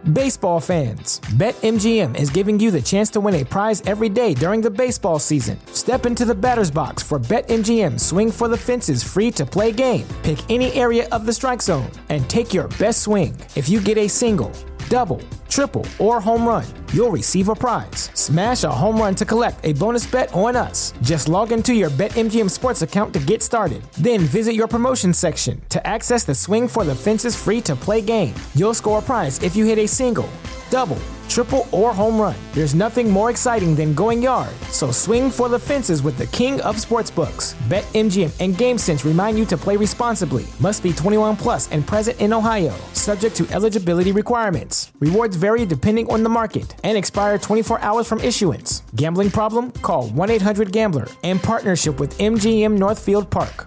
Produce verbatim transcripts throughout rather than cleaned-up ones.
Baseball fans, BetMGM is giving you the chance to win a prize every day during the baseball season. Step into the batter's box for BetMGM Swing for the Fences free-to-play game. Pick any area of the strike zone and take your best swing. If you get a single, double, triple, or home run, you'll receive a prize. Smash a home run to collect a bonus bet on us. Just log into your BetMGM Sports account to get started. Then visit your promotion section to access the Swing for the Fences free-to-play game. You'll score a prize if you hit a single, double, triple, or home run. There's nothing more exciting than going yard, so swing for the fences with the king of sportsbooks. BetMGM and GameSense remind you to play responsibly. Must be twenty-one plus and present in Ohio, subject to eligibility requirements. Rewards vary depending on the market and expire twenty-four hours from issuance. Gambling problem? Call one eight hundred gambler in partnership with M G M Northfield Park.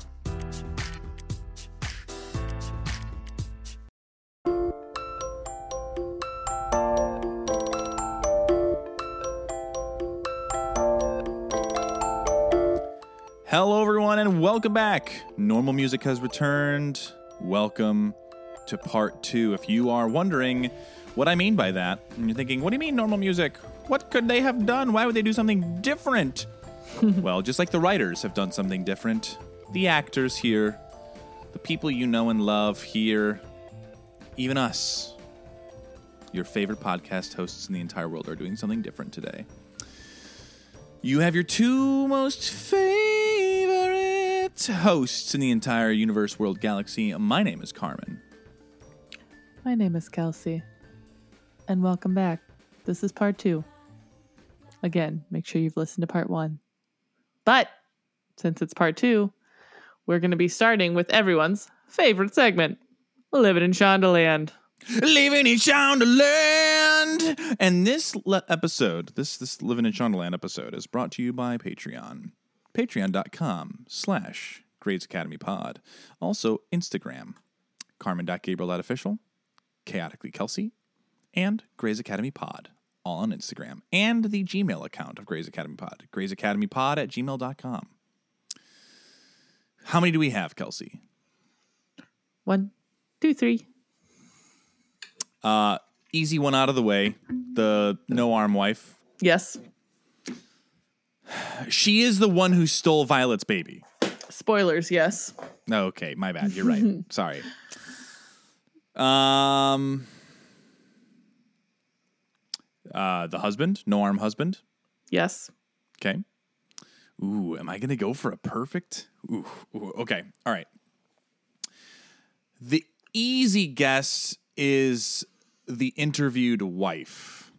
Hello, everyone, and welcome back. Normal Music has returned. Welcome to part two. If you are wondering what I mean by that, and you're thinking, what do you mean normal music? What could they have done? Why would they do something different? Well, just like the writers have done something different, the actors here, the people you know and love here, even us, your favorite podcast hosts in the entire world, are doing something different today. You have your two most favorite hosts in the entire universe, world, galaxy. My name is Carmen. My name is Kelsey. And welcome back. This is part two. Again, make sure you've listened to part one. But since it's part two, we're going to be starting with everyone's favorite segment, Living in Shondaland. Living in Shondaland. And this le- episode, this this Living in Shondaland episode is brought to you by Patreon. Patreon.com slash Grades Academy Pod. Also, Instagram, Carmen.Gabriel.official, Chaotically Kelsey, and Grades Academy Pod, all on Instagram. And the Gmail account of Grades Academy Pod, Grades Academy Pod at gmail dot com. How many do we have, Kelsey? One, two, three. Uh, easy one out of the way. The no-arm wife. Yes. She is the one who stole Violet's baby. Spoilers, yes. Okay, my bad. You're right. Sorry. Um, uh, the husband, no-arm husband. Yes. Okay. Ooh, am I going to go for a perfect? Ooh, ooh, okay. All right. The easy guess is the interviewed wife.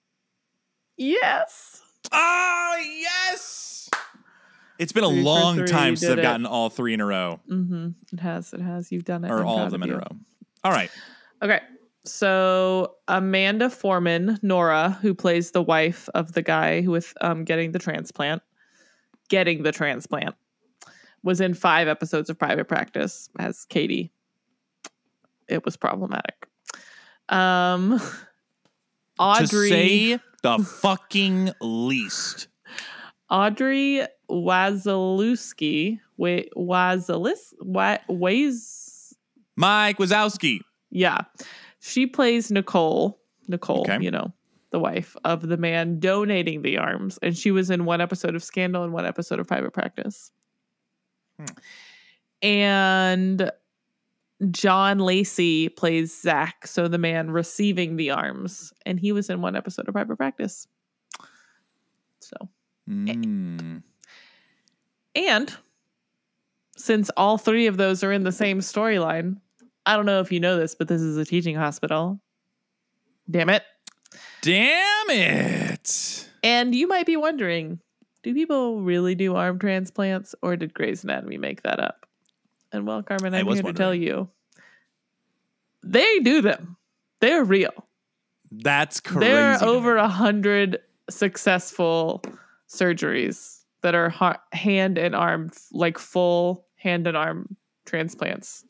Yes. Oh, yes. It's been a Three for long three, time you since I've did it. gotten all three in a row. Mm-hmm. It has. It has. You've done it. Or I'm all proud of them in you. a row. All right. Okay. So Amanda Foreman, Nora, who plays the wife of the guy who with um getting the transplant, getting the transplant, was in five episodes of Private Practice as Katie. It was problematic. Um, Audrey, To say the fucking least. Audrey Wazalewski, wait, Wazalis, wa- Waze, Mike Wazowski. yeah, she plays Nicole. Nicole, Okay. you know, the wife of the man donating the arms, and she was in one episode of Scandal and one episode of Private Practice. Hmm. And John Lacey plays Zach, so the man receiving the arms, and he was in one episode of Private Practice. So, Mm. and since all three of those are in the same storyline, I don't know if you know this, but this is a teaching hospital. Damn it. Damn it. And you might be wondering, do people really do arm transplants, or did Grey's Anatomy make that up? And well, Carmen, I I'm was here to tell wondering. you, they do them. They're real. That's crazy. There are to over me. a hundred successful surgeries that are ha- hand and arm, like full hand and arm transplants.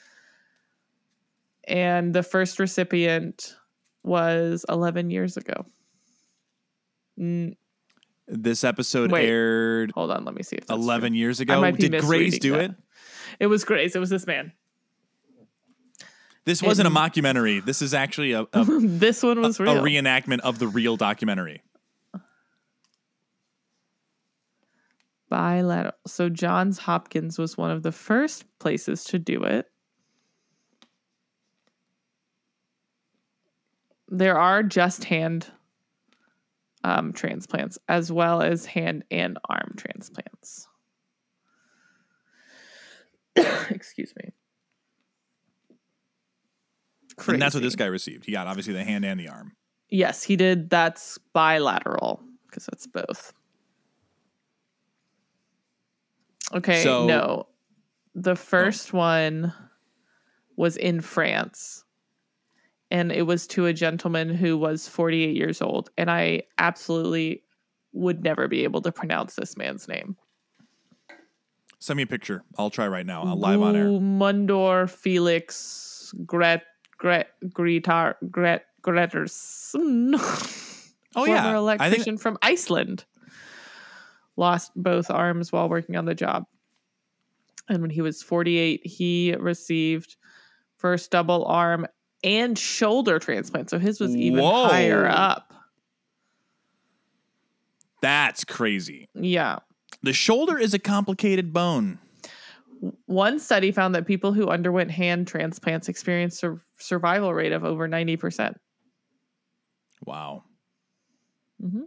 And the first recipient was eleven years ago. Mm, This episode Wait. aired hold on, let me see if that's eleven true. years I ago. might be Did Grace misreading do that. it? It was Grace. It was this man. This wasn't a mockumentary. This is actually a, a this one was a, real. a reenactment of the real documentary. Bilateral. So Johns Hopkins was one of the first places to do it. There are just hand um, transplants as well as hand and arm transplants. Excuse me. Crazy. And that's what this guy received. He got obviously the hand and the arm. Yes, he did. That's bilateral because that's both. Okay, So, no. The first oh. one was in France. And it was to a gentleman who was forty-eight years old. And I absolutely would never be able to pronounce this man's name. Send me a picture. I'll try right now. I'll live on air. Mundor Felix Gret Gret Gretar Gret Gretterson. Oh former yeah, former electrician I think... from Iceland. Lost both arms while working on the job. And when he was forty-eight, he received first double arm and shoulder transplant. So his was even Whoa. higher up. That's crazy. Yeah. The shoulder is a complicated bone. One study found that people who underwent hand transplants experienced a survival rate of over ninety percent. Wow. Mm-hmm.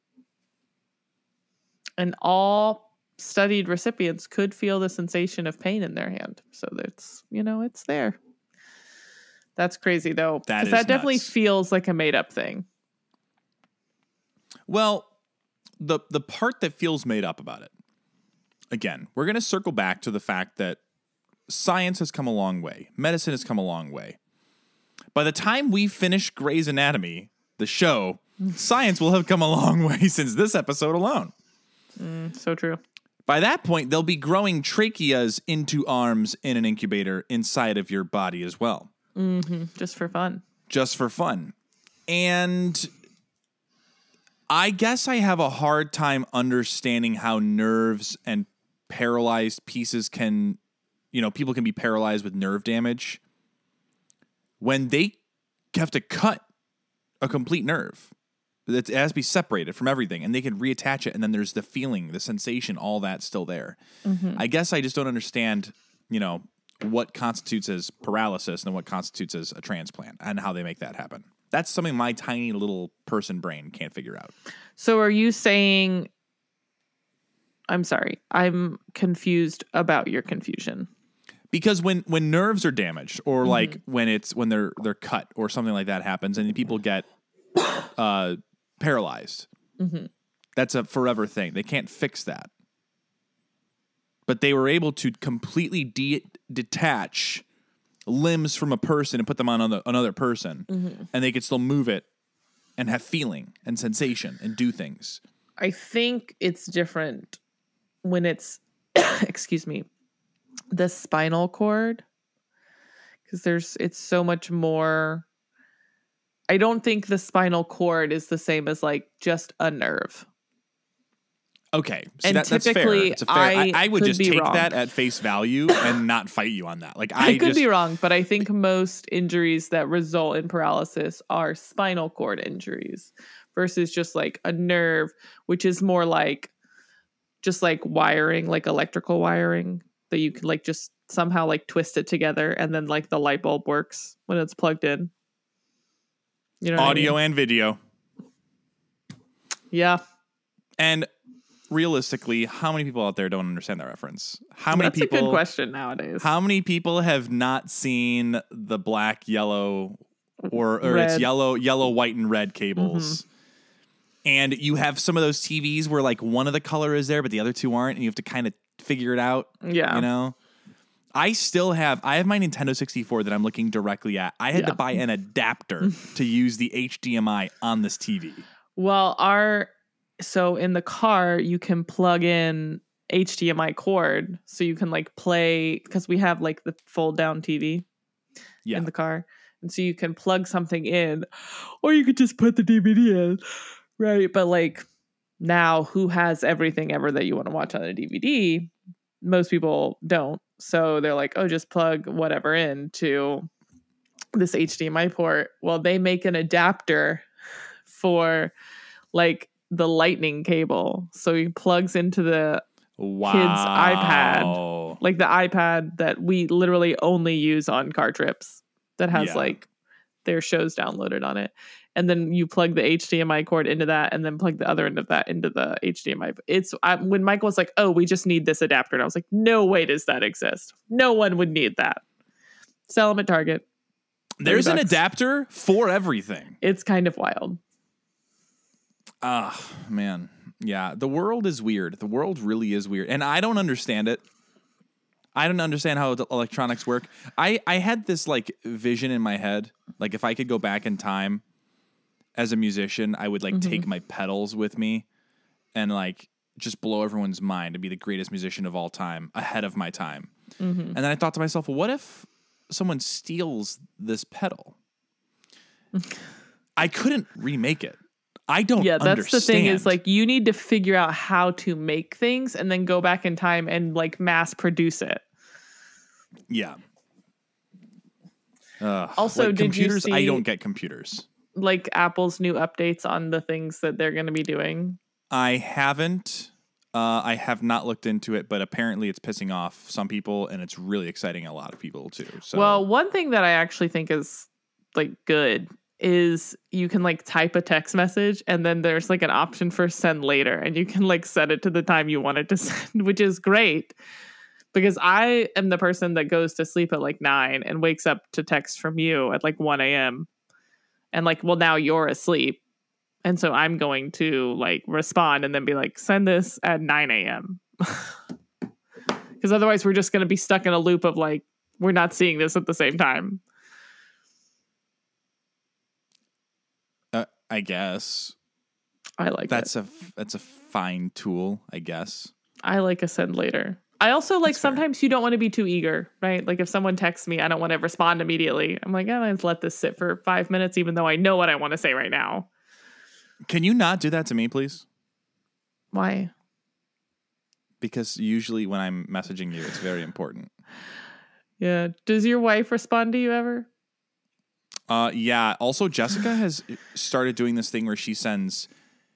And all studied recipients could feel the sensation of pain in their hand. So that's, you know, it's there. That's crazy, though. That Because is that definitely nuts. feels like a made-up thing. Well, the the part that feels made up about it, again, we're going to circle back to the fact that science has come a long way. Medicine has come a long way. By the time we finish Grey's Anatomy, the show, science will have come a long way since this episode alone. Mm, so true. By that point, they'll be growing tracheas into arms in an incubator inside of your body as well. Mm-hmm. Just for fun. Just for fun. And I guess I have a hard time understanding how nerves and paralyzed pieces can, you know, people can be paralyzed with nerve damage when they have to cut a complete nerve. It has to be separated from everything, and they can reattach it, and then there's the feeling, the sensation, all that still there. Mm-hmm. I guess I just don't understand, you know, what constitutes as paralysis and what constitutes as a transplant and how they make that happen. That's something my tiny little person brain can't figure out. So are you saying... I'm sorry. I'm confused about your confusion. Because when, when nerves are damaged or Mm-hmm. like when it's when they're they're cut or something like that happens and people get uh, paralyzed, mm-hmm. that's a forever thing. They can't fix that. But they were able to completely de- detach limbs from a person and put them on another, another person, mm-hmm. and they could still move it and have feeling and sensation and do things. I think it's different when it's, excuse me, the spinal cord, because there's it's so much more. I don't think the spinal cord is the same as like just a nerve. Okay, so and that, that's fair. typically, It's a fair. I, I, I would could just be take wrong. that at face value and not fight you on that. Like I, I could just, be wrong, but I think most injuries that result in paralysis are spinal cord injuries versus just like a nerve, which is more like just like wiring, like electrical wiring that you can like just somehow like twist it together and then like the light bulb works when it's plugged in. You know, audio what I mean? and video. Yeah. And realistically, how many people out there don't understand that reference? How many That's people? a good question nowadays. How many people have not seen the black, yellow, or or it's Red. yellow, yellow, white, and red cables? Mm-hmm. And you have some of those T Vs where like one of the color is there, but the other two aren't, and you have to kind of figure it out. Yeah. You know? I still have, I have my Nintendo sixty-four that I'm looking directly at. I had Yeah. to buy an adapter to use the H D M I on this T V. Well, our so in the car you can plug in H D M I cord, so you can like play because we have like the fold down T V Yeah. in the car, and so you can plug something in, or you could just put the D V D in, right? But like now, who has everything ever that you want to watch on a D V D? Most people don't, so they're like, oh, just plug whatever in to this H D M I port. Well, they make an adapter for like the lightning cable. So he plugs into the wow. kid's iPad, like the iPad that we literally only use on car trips that has Yeah. like their shows downloaded on it. And then you plug the H D M I cord into that and then plug the other end of that into the H D M I. It's I, when Michael was like, oh, we just need this adapter. And I was like, no way does that exist. No one would need that. Sell them at Target. There's an bucks. adapter for everything. It's kind of wild. Ah, man. Yeah, the world is weird. The world really is weird. And I don't understand it. I don't understand how the electronics work. I, I had this like vision in my head. Like if I could go back in time as a musician, I would like Mm-hmm. take my pedals with me and like just blow everyone's mind and be the greatest musician of all time, ahead of my time. Mm-hmm. And then I thought to myself, well, what if someone steals this pedal? I couldn't remake it. I don't Yeah, that's understand. the thing is like you need to figure out how to make things and then go back in time and like mass produce it. Yeah. Ugh. Also, like, did you computers, I see- don't get computers. Like Apple's new updates on the things that they're going to be doing. I haven't. Uh, I have not looked into it, but apparently it's pissing off some people, and it's really exciting a lot of people too. So, Well, one thing that I actually think is like good is you can like type a text message and then there's like an option for send later and you can like set it to the time you want it to send, which is great because I am the person that goes to sleep at like nine and wakes up to text from you at like one a.m. and like, well, now you're asleep. And so I'm going to like respond and then be like, send this at nine a.m. Because otherwise we're just going to be stuck in a loop of like, we're not seeing this at the same time. uh, I guess I like that's it. a that's a fine tool. I guess. I like a send later. I also like That's fair. sometimes you don't want to be too eager, right? Like if someone texts me, I don't want to respond immediately. I'm like, I'm going to let this sit for five minutes, even though I know what I want to say right now. Can you not do that to me, please? Why? Because usually when I'm messaging you, it's very important. Yeah. Does your wife respond to you ever? Uh, yeah. Also, Jessica has started doing this thing where she sends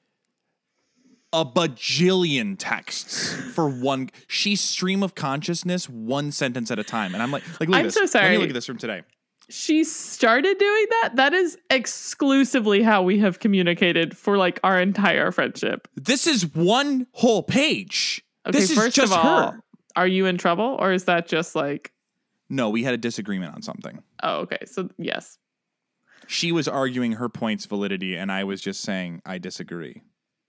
a bajillion texts for one. She stream of consciousness one sentence at a time, and I'm like, like, look I'm at this. so Let sorry. me look at this from today. She started doing that? That is exclusively how we have communicated for like our entire friendship. This is one whole page. Okay, this is first just of all, her. are you in trouble or is that just like, No, we had a disagreement on something. oh, okay. So yes. She was arguing her point's validity, and I was just saying I disagree.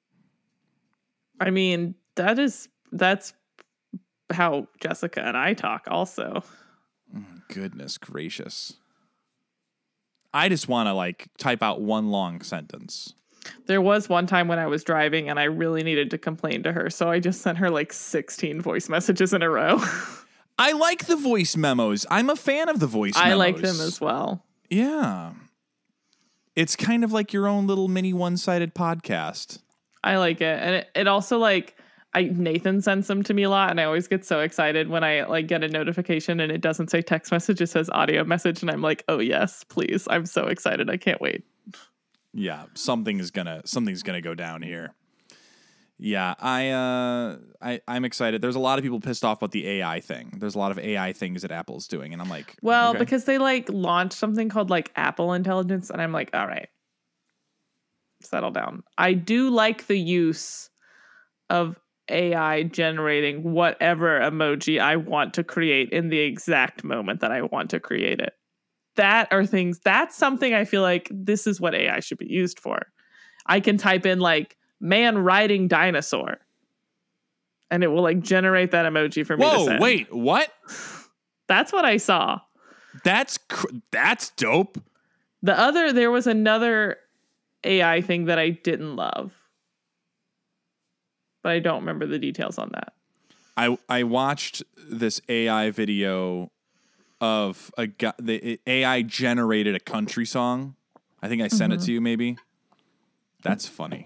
I mean, that is, that's how Jessica and I talk also. Goodness gracious. I just want to like type out one long sentence. There was one time when I was driving and I really needed to complain to her. So I just sent her like sixteen voice messages in a row. I like the voice memos. I'm a fan of the voice memos. I like them as well. Yeah. It's kind of like your own little mini one-sided podcast. I like it. And it, it also like, I Nathan sends them to me a lot and I always get so excited when I like get a notification and it doesn't say text message, it says audio message. And I'm like, oh yes, please. I'm so excited. I can't wait. Yeah, something is gonna something's gonna go down here. Yeah, I uh I, I'm excited. There's a lot of people pissed off about the A I thing. There's a lot of A I things that Apple's doing, and I'm like, Well, okay. because they like launched something called like Apple Intelligence, and I'm like, all right, settle down. I do like the use of A I generating whatever emoji I want to create in the exact moment that I want to create it. That are things, that's something I feel like this is what A I should be used for. I can type in like man riding dinosaur and it will like generate that emoji for me to Whoa, send. wait, what? That's what I saw. That's cr- that's dope. The other, there was another A I thing that I didn't love, but I don't remember the details on that. I I watched this A I video of a guy. The A I generated a country song. I think I sent Mm-hmm. it to you. Maybe that's funny.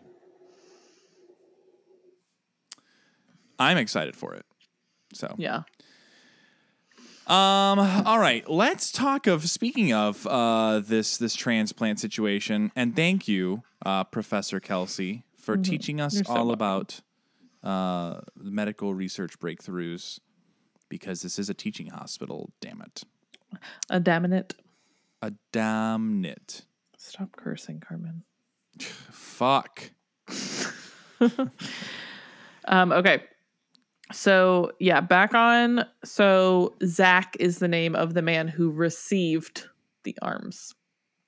I'm excited for it. So Yeah. Um. All right. Let's talk of speaking of uh this this transplant situation, and thank you, uh, Professor Kelsey, for mm-hmm. teaching us so all welcome. about uh medical research breakthroughs, because this is a teaching hospital. Damn it. A damn it. A damn it. Stop cursing, Carmen. Fuck. um. Okay. So, yeah, back on. So, Zach is the name of the man who received the arms.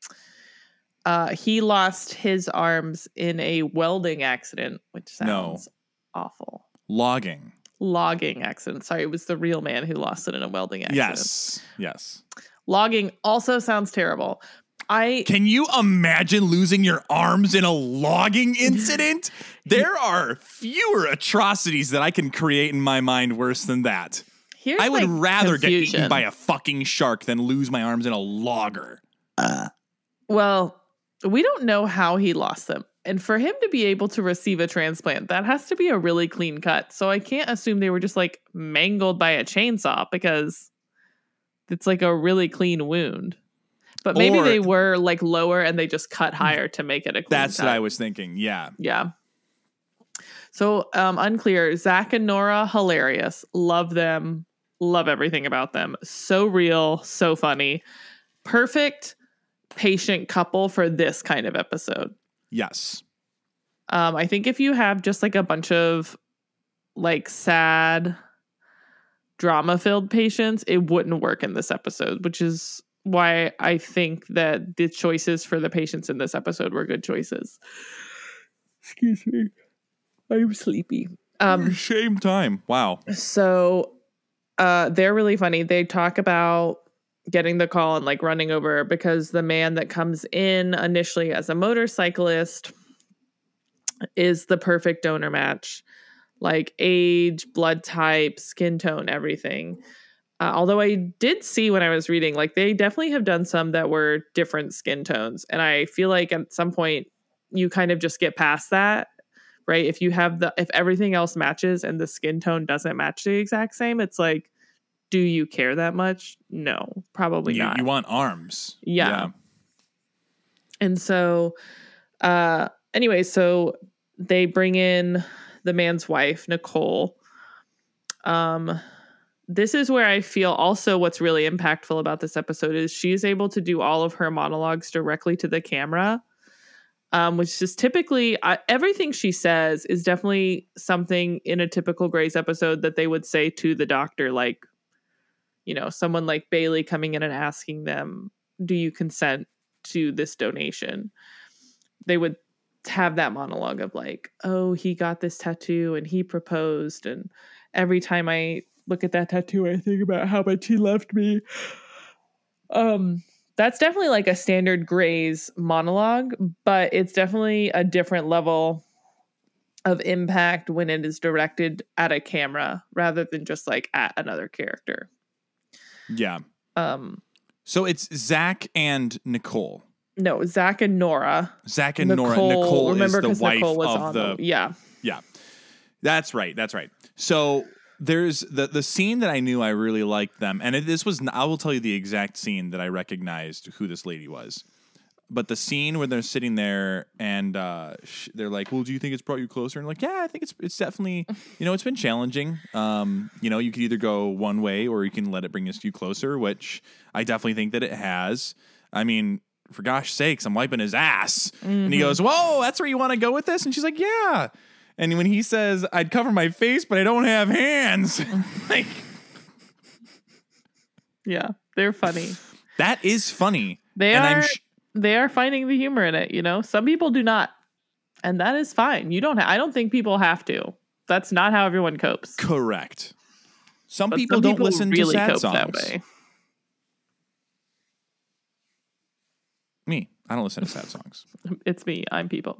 Uh, he lost his arms in a welding accident, which sounds no. awful. Logging. Logging accident. Sorry, it was the real man who lost it in a welding accident. Yes. Yes. Logging also sounds terrible. I Can you imagine losing your arms in a logging incident? There are fewer atrocities that I can create in my mind worse than that. Here's I would rather confusion. get eaten by a fucking shark than lose my arms in a logger. Uh, well, we don't know how he lost them. And for him to be able to receive a transplant, that has to be a really clean cut. So I can't assume they were just like mangled by a chainsaw, because it's like a really clean wound. But maybe or, they were like lower and they just cut higher to make it a clean That's cut. what I was thinking. Yeah. Yeah. So um, unclear. Zach and Nora, hilarious. Love them. Love everything about them. So real. So funny. Perfect patient couple for this kind of episode. Yes. Um, I think if you have just like a bunch of like sad drama filled patients, it wouldn't work in this episode, which is why I think that the choices for the patients in this episode were good choices. Excuse me. I'm sleepy. Um, Shame time. Wow. So uh, they're really funny. They talk about getting the call and like running over because the man that comes in initially as a motorcyclist is the perfect donor match. Like age, blood type, skin tone, everything. Uh, although I did see when I was reading, like they definitely have done some that were different skin tones. And I feel like at some point you kind of just get past that, right? If you have the, if everything else matches and the skin tone doesn't match the exact same, it's like, do you care that much? No, probably you, not. You want arms. Yeah. yeah. And so, uh, anyway, so they bring in the man's wife, Nicole. Um, This is where I feel also what's really impactful about this episode is she's able to do all of her monologues directly to the camera, um, which is typically uh, everything she says is definitely something in a typical Grey's episode that they would say to the doctor, like, you know, someone like Bailey coming in and asking them, do you consent to this donation? They would have that monologue of like, oh, he got this tattoo and he proposed. And every time I look at that tattoo, I think about how much he loved me. Um, that's definitely like a standard Grey's monologue, but it's definitely a different level of impact when it is directed at a camera rather than just like at another character. Yeah. Um. So it's Zach and Nicole. No, Zach and Nora. Zach and Nicole, Nora. Nicole remember, is the wife Nicole was of on the, the. Yeah. Yeah. That's right. That's right. So there's the the scene that I knew I really liked them, and it, this was I will tell you the exact scene that I recognized who this lady was. But the scene where they're sitting there and uh, sh- they're like, "Well, do you think it's brought you closer?" And like, "Yeah, I think it's it's definitely, you know, it's been challenging. Um, you know, you could either go one way or you can let it bring us you closer, which I definitely think that it has. I mean, for gosh sakes, I'm wiping his ass." Mm-hmm. And he goes, "Whoa, that's where you want to go with this?" And she's like, "Yeah." And when he says, "I'd cover my face, but I don't have hands," like, yeah, they're funny. That is funny. They and are. I'm sh- They are finding the humor in it, you know? Some people do not. And that is fine. You don't ha- I don't think people have to. That's not how everyone copes. Correct. Some but people some don't people listen really to sad cope songs. That way. Me. I don't listen to sad songs. It's me. I'm people.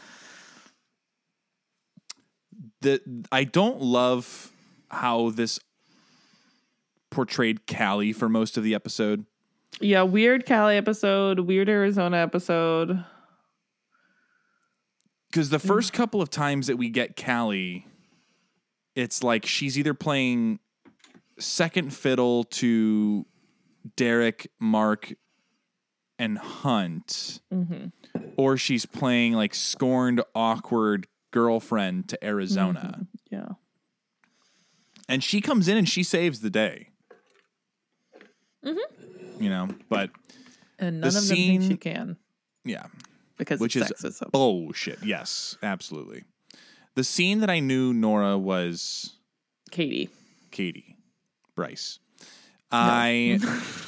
The I don't love how this portrayed Callie for most of the episode. Yeah, weird Cali episode, weird Arizona episode. Because the first couple of times that we get Callie, it's like she's either playing second fiddle to Derek, Mark, and Hunt, mm-hmm. or she's playing like scorned, awkward girlfriend to Arizona. Mm-hmm. Yeah. And she comes in and she saves the day. Mm-hmm. You know, but and none the of scene, them think she can. Yeah. Because which it's is sexism. bullshit. Yes, absolutely. The scene that I knew Nora was Katie. Katie Bryce. No. I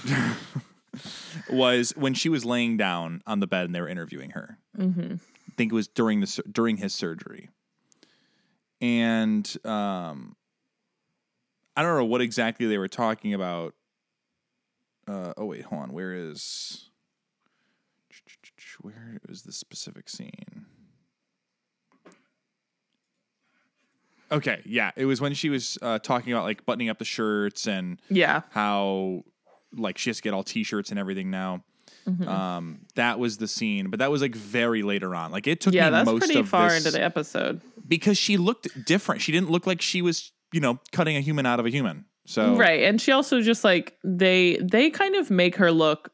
was when she was laying down on the bed and they were interviewing her. Mm-hmm. I think it was during the during his surgery, and um, I don't know what exactly they were talking about. Uh, oh wait, hold on. Where is where is the specific scene? Okay, yeah, it was when she was uh, talking about like buttoning up the shirts and yeah, how like she has to get all t-shirts and everything now. Mm-hmm. Um, that was the scene, but that was like very later on. Like it took yeah, me that's most pretty of far this into the episode because she looked different. She didn't look like she was, you know, cutting a human out of a human. So right, and she also just like they they kind of make her look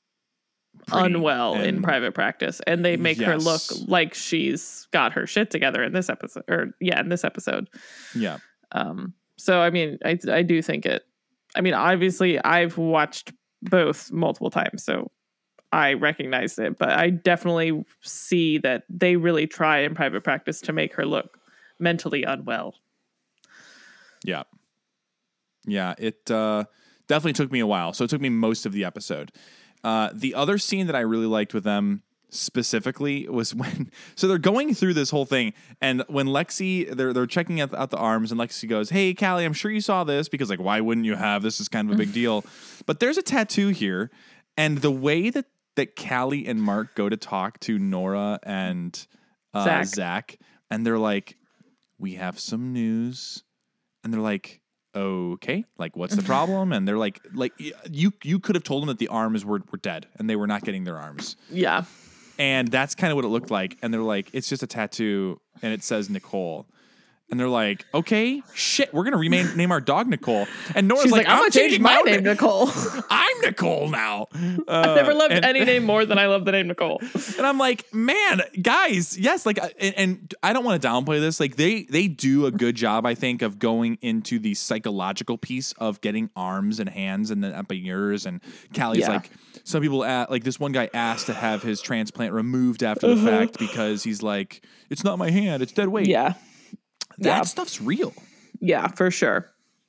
unwell in private practice, and they make yes. her look like she's got her shit together in this episode, or yeah, in this episode. Yeah. Um. So I mean, I I do think it. I mean, obviously, I've watched both multiple times, so I recognize it, but I definitely see that they really try in private practice to make her look mentally unwell. Yeah. Yeah. It uh, definitely took me a while. So it took me most of the episode. Uh, the other scene that I really liked with them specifically was when, so they're going through this whole thing, and when Lexi, they're they're checking out the, out the arms, and Lexi goes, "Hey, Callie, I'm sure you saw this because like, why wouldn't you have? This is kind of a big deal." But there's a tattoo here, and the way that that Callie and Mark go to talk to Nora and uh, Zach. Zach, and they're like, "We have some news," and they're like, okay, like what's the problem? And they're like, like you you could have told them that the arms were, were dead and they were not getting their arms. Yeah. And that's kind of what it looked like. And they're like, it's just a tattoo and it says Nicole. And they're like, okay, shit, we're gonna rename name our dog Nicole. And Nora's She's like, like, I'm, I'm gonna change my name, name Nicole. I'm Nicole now. Uh, I've never loved and, any name more than I love the name Nicole. And I'm like, man, guys, yes, like, and, and I don't want to downplay this. Like, they they do a good job, I think, of going into the psychological piece of getting arms and hands and then up in yours. And Callie's yeah. like, some people at, like this one guy asked to have his transplant removed after the uh-huh. fact because he's like, it's not my hand, it's dead weight. Yeah. That yeah. stuff's real. Yeah, for sure.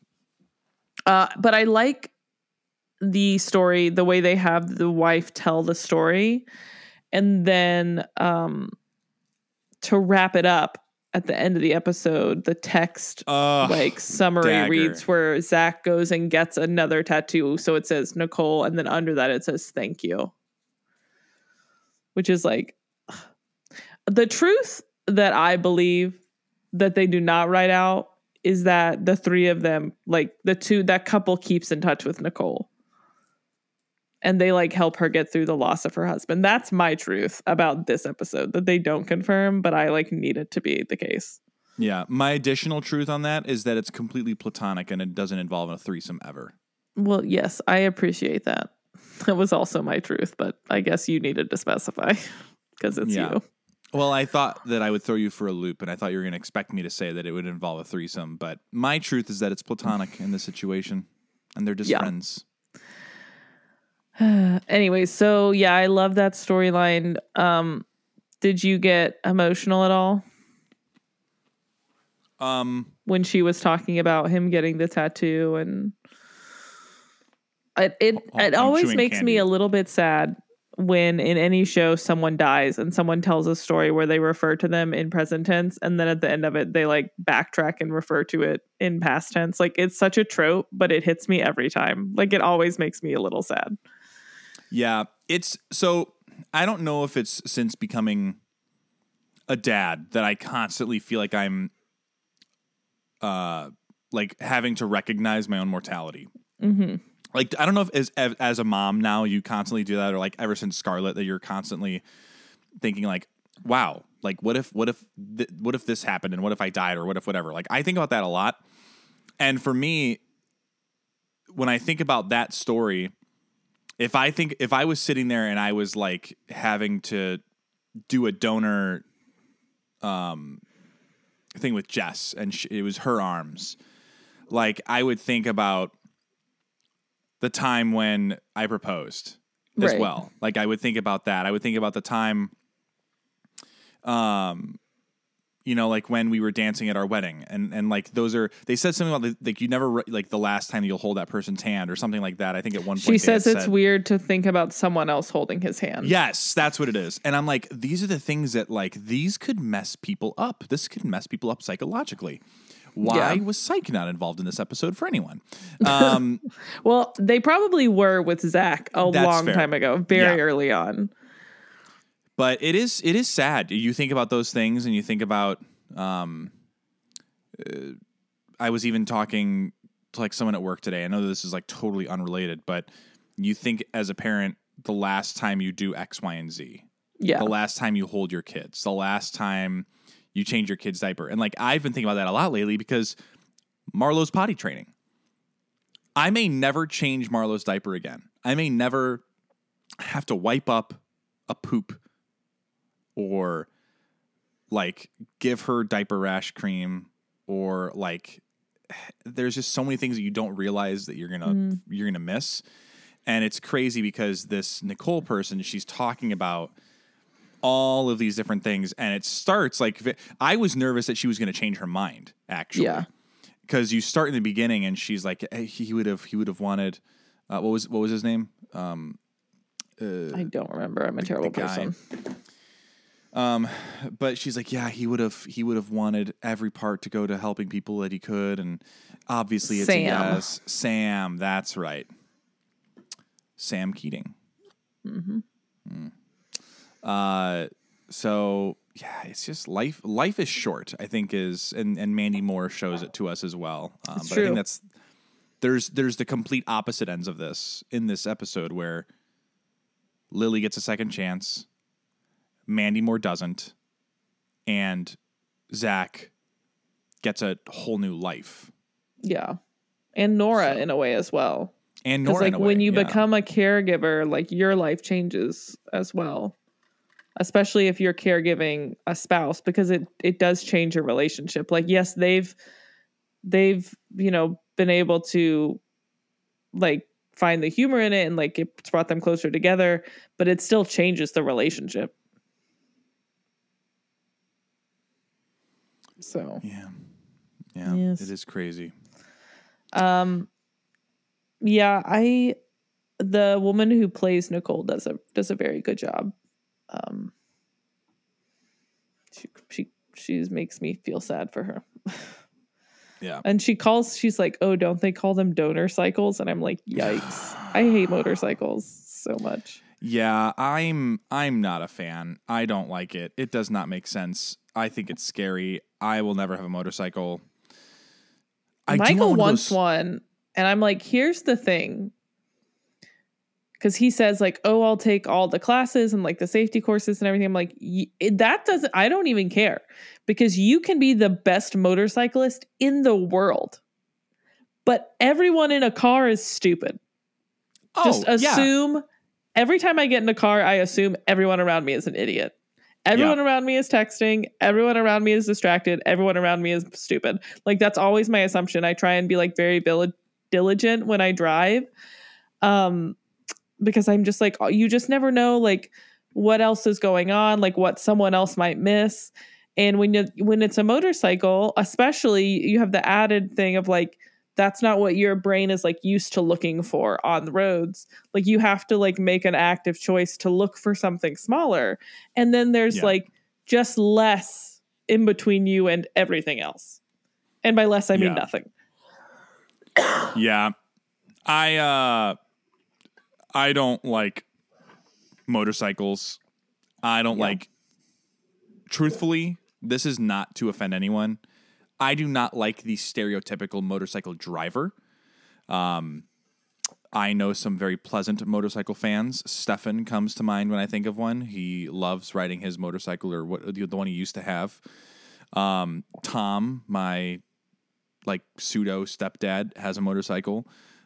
Uh, but I like the story, the way they have the wife tell the story. And then um, to wrap it up at the end of the episode, the text uh, like summary dagger. reads where Zach goes and gets another tattoo. So it says Nicole. And then under that, it says thank you. Which is like the truth that I believe that they do not write out is that the three of them, like the two, that couple keeps in touch with Nicole. And they like help her get through the loss of her husband. That's my truth about this episode that they don't confirm, but I like need it to be the case. Yeah. My additional truth on that is that it's completely platonic and it doesn't involve a threesome ever. Well, yes, I appreciate that. That was also my truth, but I guess you needed to specify because it's yeah. you. Well, I thought that I would throw you for a loop, and I thought you were going to expect me to say that it would involve a threesome. But my truth is that it's platonic in this situation, and they're just yeah. friends. Anyway, so yeah, I love that storyline. Um, did you get emotional at all? Um, when she was talking about him getting the tattoo, and it it, oh, it always makes candy. me a little bit sad when in any show someone dies and someone tells a story where they refer to them in present tense and then at the end of it they like backtrack and refer to it in past tense. Like it's such a trope, but it hits me every time. Like it always makes me a little sad. Yeah, it's so I don't know if it's since becoming a dad that I constantly feel like I'm uh like having to recognize my own mortality. Mm-hmm. Like, I don't know if as, as a mom now you constantly do that, or like ever since Scarlett that you're constantly thinking like, wow, like what if, what if, th- what if this happened and what if I died or what if whatever. Like I think about that a lot. And for me, when I think about that story, if I think if I was sitting there and I was like having to do a donor um thing with Jess and she, it was her arms, like I would think about the time when I proposed as Right. well. Like I would think about that. I would think about the time, um, you know, like when we were dancing at our wedding, and and like those are they said something about the, like you never like the last time you'll hold that person's hand or something like that. I think at one point She says they had it's said, weird to think about someone else holding his hand. yes, that's what it is. And I'm like, these are the things that like these could mess people up. This could mess people up psychologically. Why Yeah. was Psych not involved in this episode for anyone? Um, Well, they probably were with Zach a That's long fair. time ago, very Yeah. early on. But it is it is sad. You think about those things, and you think about. Um, uh, I was even talking to like someone at work today. I know this is like totally unrelated, but you think as a parent, the last time you do X, Y, and Z, Yeah. the last time you hold your kids, the last time you change your kid's diaper, and like I've been thinking about that a lot lately because Marlo's potty training. I may never change Marlo's diaper again. I may never have to wipe up a poop or like give her diaper rash cream or like there's just so many things that you don't realize that you're going to Mm. you're going to miss. And it's crazy because this Nicole person, she's talking about all of these different things, and it starts like I was nervous that she was going to change her mind actually. Yeah. Because you start in the beginning and she's like, hey, he would have he would have wanted uh, what was what was his name? Um I don't remember. I'm a terrible the guy. person. Um, but she's like, yeah, he would have, he would have wanted every part to go to helping people that he could. And obviously it's Sam. a yes. Sam. That's right. Sam Keating. Mm-hmm. Mm. Uh, so yeah, it's just life, life is short, I think is, and, and Mandy Moore shows it to us as well. Um, It's but true. I think that's, there's, there's the complete opposite ends of this in this episode where Lily gets a second chance. Mandy Moore doesn't, and Zach gets a whole new life. Yeah. And Nora So- in a way as well. And Because Nora, like in a when way, you yeah. become a caregiver, like your life changes as well. Especially if you're caregiving a spouse, because it it does change your relationship. Like yes, they've they've, you know, been able to like find the humor in it and like it's brought them closer together, but it still changes the relationship. So yeah, yeah, Yes. it is crazy. Um, yeah, I the woman who plays Nicole does a does a very good job. Um, she she she makes me feel sad for her. Yeah, And she calls, she's like, "Oh, don't they call them donor cycles?" And I'm like, "Yikes! I hate motorcycles so much." yeah. I'm I'm not a fan. I don't like it. It does not make sense. I think it's scary. I will never have a motorcycle. I do Michael want one of wants those- one, and I'm like, "Here's the thing." Because he says like, "Oh, I'll take all the classes and like the safety courses and everything." I'm like, y- it- that doesn't, I don't even care, because you can be the best motorcyclist in the world, but everyone in a car is stupid. Oh, Just yeah. assume every time I get in a car, I assume everyone around me is an idiot. Everyone Yeah. around me is texting. Everyone around me is distracted. Everyone around me is stupid. Like that's always my assumption. I try and be like very vil- diligent when I drive. Um, because I'm just like, oh, you just never know like what else is going on, like what someone else might miss. And when you when it's a motorcycle, especially, you have the added thing of like, that's not what your brain is like used to looking for on the roads. Like you have to like make an active choice to look for something smaller. And then there's Yeah. like just less in between you and everything else. And by less, I mean Yeah. nothing. Yeah. I uh I don't like motorcycles. I don't Yeah. like truthfully, this is not to offend anyone. I do not like the stereotypical motorcycle driver. Um I know some very pleasant motorcycle fans. Stefan comes to mind when I think of one. He loves riding his motorcycle, or what the the one he used to have. Um, Tom, my like pseudo stepdad, has a motorcycle.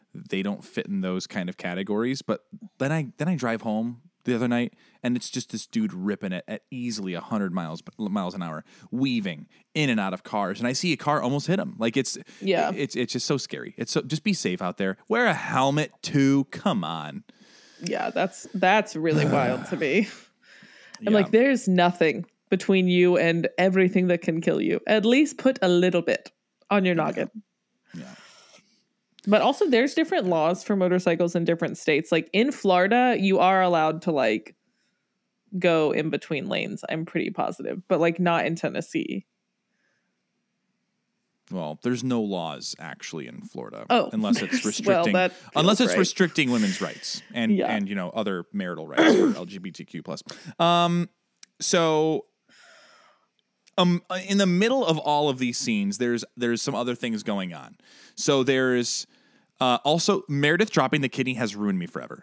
they don't fit in those kind of categories. But then I then I drive home the other night, and it's just this dude ripping it at easily one hundred miles miles an hour, weaving in and out of cars, and I see a car almost hit him. Like it's Yeah. it's it's just so scary. It's so just be safe out there. Wear a helmet too. Come on. Yeah, that's that's really wild to me. And Yeah. like, there's nothing between you and everything that can kill you. At least put a little bit on your noggin. Yeah. But also, there's different laws for motorcycles in different states. Like in Florida, you are allowed to like go in between lanes. I'm pretty positive, but like not in Tennessee. Well, there's no laws actually in Florida, Oh, unless it's well, restricting that feels unless it's right. restricting women's rights and Yeah. and you know other marital rights for L G B T Q plus. Um, so um, in the middle of all of these scenes, there's there's some other things going on. So there's uh, also Meredith dropping the kidney has ruined me forever.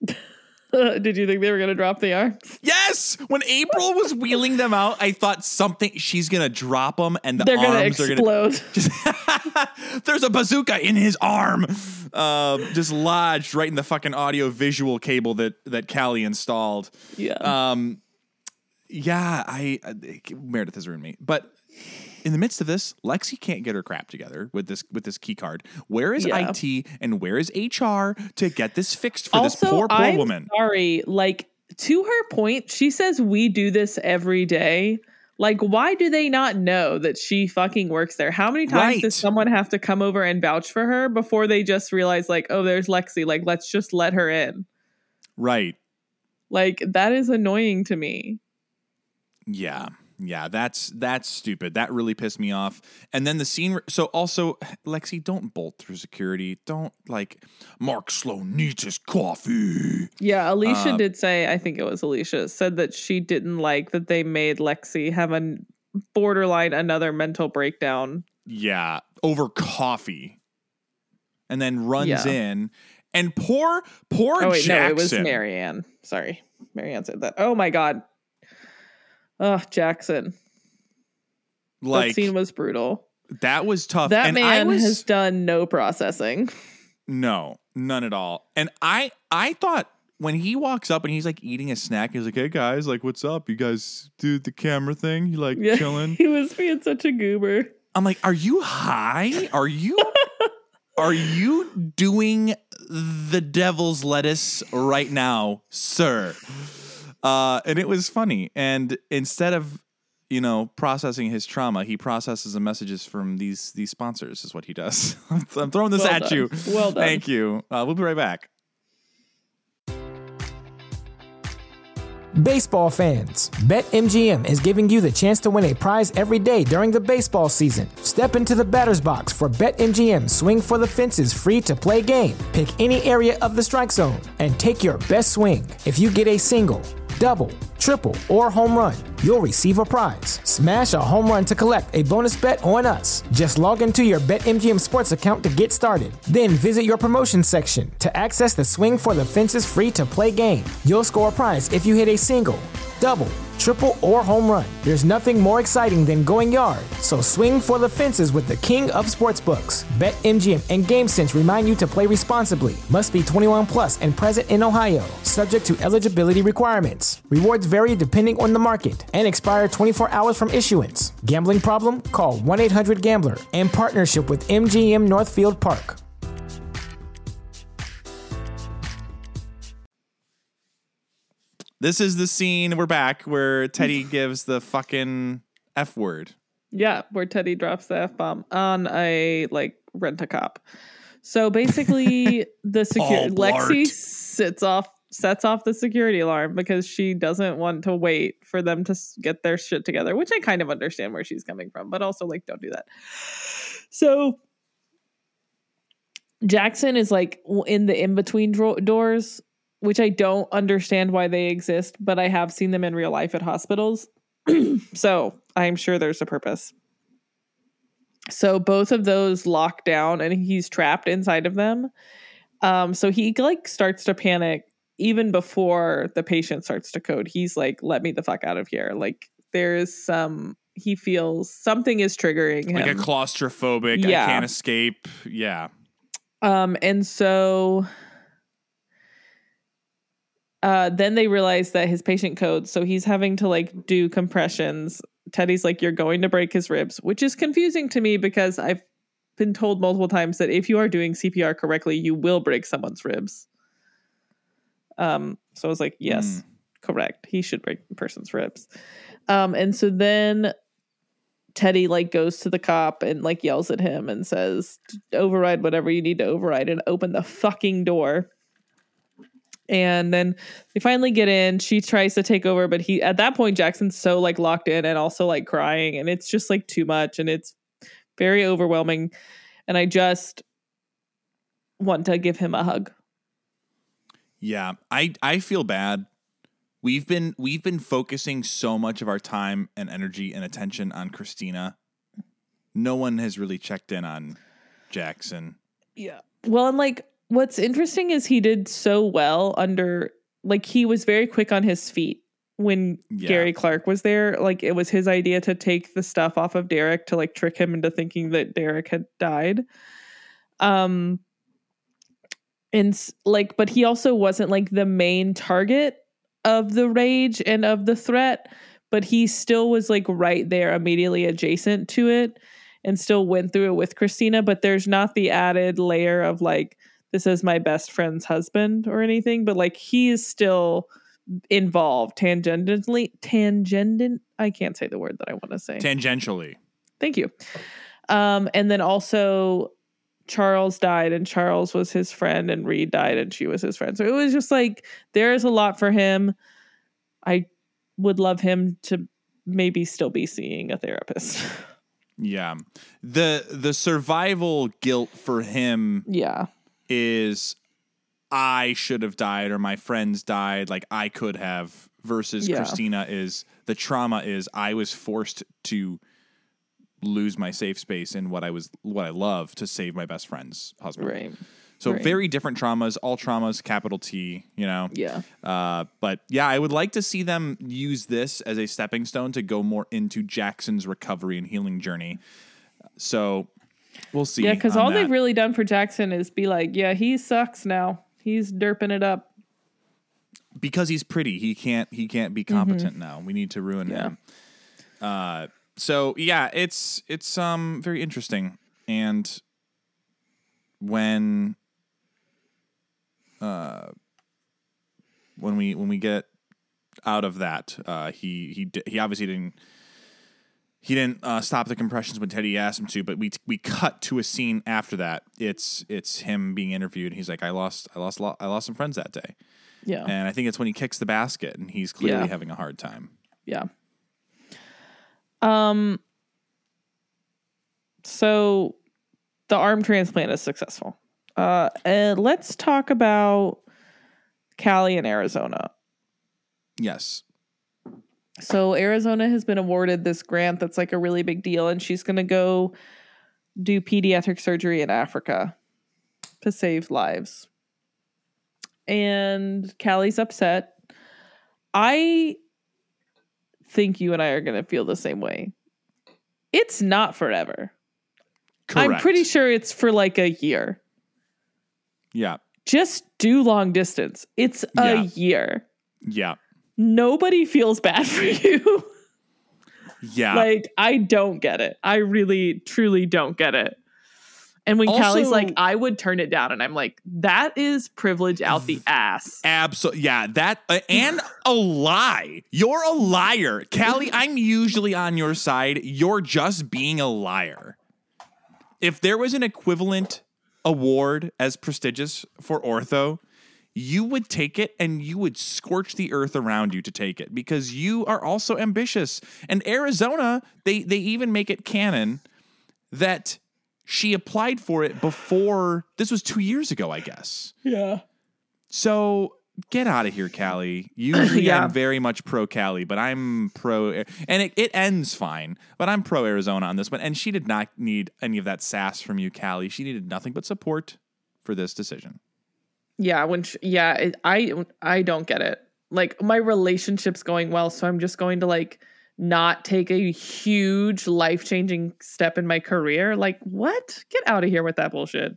Did you think they were going to drop the arms? Yes, when April was wheeling them out, I thought something she's gonna drop them and the They're going to arms are gonna explode. There's a bazooka in his arm, uh, just lodged right in the fucking audio visual cable that that Callie installed. Yeah. Um, yeah, I, I Meredith has ruined me. But in the midst of this, Lexi can't get her crap together with this with this key card. Where is Yeah. I T and where is H R to get this fixed for Also, this poor poor I'm woman? sorry. Like, to her point, she says we do this every day. Like, why do they not know that she fucking works there? How many times Right. does someone have to come over and vouch for her before they just realize, like, oh, there's Lexi. Like, let's just let her in. Right. Like, that is annoying to me. Yeah. Yeah, that's that's stupid. That really pissed me off. And then the scene. So also, Lexi, don't bolt through security. Don't like Mark Sloan needs his coffee. Yeah, Alicia Uh, did say, I think it was Alicia, said that she didn't like that they made Lexi have a borderline another mental breakdown. Yeah, over coffee, and then runs Yeah. in and poor poor Oh, wait, Jackson. no, it was Marianne. Sorry. Marianne said that. Oh, my God. Oh, Jackson. Like That scene was brutal. that was tough. That and I man was, has done no processing. no, none at all. And I I thought when he walks up and he's like eating a snack, he's like, "Hey guys, like, what's up? You guys do the camera thing? You like Yeah, chilling?" he was being such a goober. I'm like, "Are you high? Are you are you doing the devil's lettuce right now, sir?" Uh, and it was funny. And instead of, you know, processing his trauma, he processes the messages from these these sponsors is what he does. I'm throwing this Well at done. you. Well done. Thank you. Uh, we'll be right back. Baseball fans, BetMGM is giving you the chance to win a prize every day during the baseball season. Step into the batter's box for BetMGM Swing for the Fences free-to-play game. Pick any area of the strike zone and take your best swing. If you get a single, double, triple, or home run, you'll receive a prize. Smash a home run to collect a bonus bet on us. Just log into your BetMGM Sports account to get started. Then visit your promotions section to access the Swing for the Fences free-to-play game. You'll score a prize if you hit a single, double, triple, or home run. There's nothing more exciting than going yard, so swing for the fences with the king of sportsbooks. BetMGM and GameSense remind you to play responsibly. Must be twenty-one plus and present in Ohio. Subject to eligibility requirements. Rewards vary depending on the market and expire twenty-four hours from issuance. Gambling problem? Call one eight hundred gambler in partnership with M G M Northfield Park. This is the scene, we're back, where Teddy gives the fucking F word. Yeah, where Teddy drops the F-bomb on a, like, rent-a-cop. So basically, the security Oh, Blart. Lexi sits off, sets off the security alarm because she doesn't want to wait for them to s- get their shit together, which I kind of understand where she's coming from, but also, like, don't do that. So Jackson is, like, w- in the in-between dro- doors, which I don't understand why they exist, but I have seen them in real life at hospitals. So I'm sure there's a purpose. So both of those lock down and he's trapped inside of them. Um, so he like starts to panic even before the patient starts to code. He's like, let me the fuck out of here. Like there's some, he feels something is triggering him. Like a claustrophobic, Yeah. I can't escape. Yeah. Um, and so uh, then they realize that his patient code, so he's having to like do compressions. Teddy's like, you're going to break his ribs, which is confusing to me because I've been told multiple times that if you are doing C P R correctly, you will break someone's ribs. Um, so I was like, yes, mm. correct. He should break the person's ribs. Um, and so then Teddy like goes to the cop and like yells at him and says, override whatever you need to override and open the fucking door. And then they finally get in. She tries to take over, but he, at that point, Jackson's so like locked in and also like crying, and it's just like too much and it's very overwhelming. And I just want to give him a hug. Yeah, I, I feel bad. We've been we've been focusing so much of our time and energy and attention on Christina. No one has really checked in on Jackson. Yeah. Well, and like what's interesting is he did so well under, like he was very quick on his feet when yeah. Gary Clark was there. Like it was his idea to take the stuff off of Derek to like trick him into thinking that Derek had died. Um and like but he also wasn't like the main target of the rage and of the threat, but he still was like right there immediately adjacent to it and still went through it with Christina. But there's not the added layer of like, this is my best friend's husband or anything, but like he is still involved tangentially, tangent. I can't say the word that I want to say. Tangentially. Thank you. Um, and then also Charles died and Charles was his friend, and Reed died and she was his friend. So it was just like, there is a lot for him. I would love him to maybe still be seeing a therapist. Yeah. The, the survival guilt for him yeah. is I should have died or my friends died. Like I could have versus yeah. Christina is the trauma is I was forced to lose my safe space in what I was, what I love to save my best friend's husband. Right. So right. very different traumas, all traumas, capital T, you know? Yeah. Uh, but yeah, I would like to see them use this as a stepping stone to go more into Jackson's recovery and healing journey. So we'll see. Yeah. Cause all that. they've really done for Jackson is be like, yeah, he sucks now. He's derping it up. Because he's pretty. He can't, he can't be competent mm-hmm. now. We need to ruin yeah. him. Uh, So yeah, it's it's um very interesting, and when uh when we when we get out of that, uh, he he he obviously didn't he didn't uh, stop the compressions when Teddy asked him to, but we we cut to a scene after that. It's it's him being interviewed. He's like, I lost I lost I lost some friends that day. Yeah, and I think it's when he kicks the basket, and he's clearly yeah. having a hard time. Yeah. Um, so the arm transplant is successful. Uh, and let's talk about Callie in Arizona. Yes. So Arizona has been awarded this grant that's like a really big deal, and she's going to go do pediatric surgery in Africa to save lives. And Callie's upset. I think you and I are going to feel the same way. It's not forever. Correct. I'm pretty sure it's for like a year. Yeah. Just do long distance. It's a yeah. year. Yeah. Nobody feels bad for you. Yeah. Like, I don't get it. I really, truly don't get it. And when also, Callie's like, I would turn it down. And I'm like, that is privilege out the ass. Absolutely. Yeah. That uh, and a lie. You're a liar. Callie, I'm usually on your side. You're just being a liar. If there was an equivalent award as prestigious for ortho, you would take it and you would scorch the earth around you to take it because you are also ambitious. And Arizona, they, they even make it canon that she applied for it before. This was two years ago, I guess. Yeah. So get out of here, Callie. Usually yeah. I'm very much pro Callie, but I'm pro, and it, it ends fine, but I'm pro Arizona on this one. And she did not need any of that sass from you, Callie. She needed nothing but support for this decision. Yeah. When, she, yeah, it, I, I don't get it. Like my relationship's going well. So I'm just going to like not take a huge life-changing step in my career. Like what? Get out of here with that bullshit.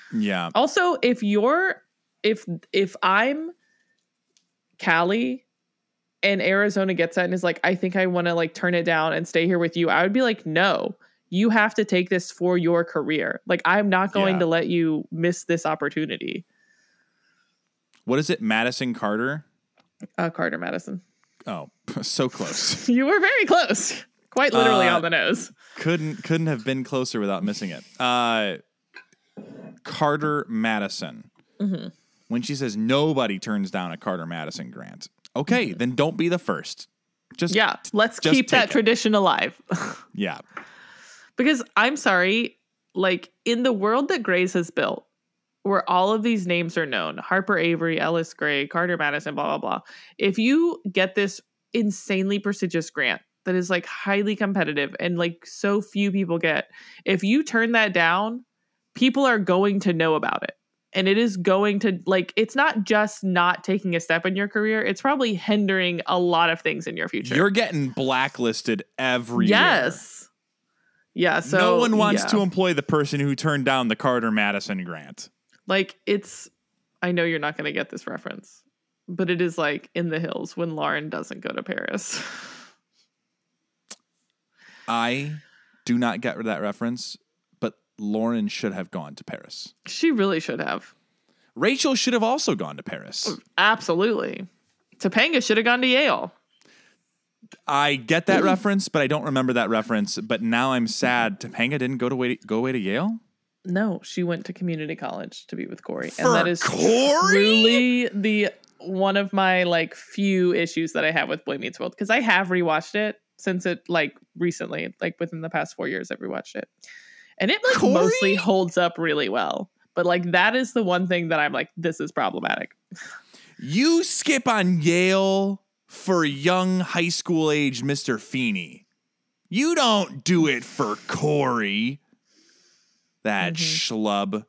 Yeah. Also, if you're if if I'm Callie and Arizona gets that and is like, I think I want to like turn it down and stay here with you, I would be like, no, you have to take this for your career. Like, I'm not going Yeah. to let you miss this opportunity. What is it? Madison Carter? Uh, Carter Madison. Oh, so close. You were very close. Quite literally Uh, on the nose. couldn't couldn't have been closer without missing it. Uh, Carter Madison. Mm-hmm. When she says nobody turns down a Carter Madison grant, okay, then don't be the first. Just Yeah, let's just keep take that it. tradition alive. Yeah. Because I'm sorry, like in the world that Grey's has built, where all of these names are known, Harper Avery, Ellis Gray, Carter Madison, blah, blah, blah. If you get this insanely prestigious grant that is like highly competitive and like so few people get, if you turn that down, people are going to know about it. And it is going to, like, it's not just not taking a step in your career. It's probably hindering a lot of things in your future. You're getting blacklisted every year. Yes. Yeah. So no one wants yeah. to employ the person who turned down the Carter Madison grant. Like, it's, I know you're not going to get this reference, but it is like in the hills when Lauren doesn't go to Paris. I do not get that reference, but Lauren should have gone to Paris. She really should have. Rachel should have also gone to Paris. Absolutely. Topanga should have gone to Yale. I get that reference, but I don't remember that reference. But now I'm sad. Topanga didn't go to way to, go away to Yale? No, she went to community college to be with Corey. For and that is Corey? truly the one of my like few issues that I have with Boy Meets World, because I have rewatched it since it like recently, like within the past four years I've rewatched it. And it like Corey? mostly holds up really well. But like that is the one thing that I'm like, this is problematic. You skip on Yale for young high school age Mister Feeney. You don't do it for Corey. That Mm-hmm. schlub.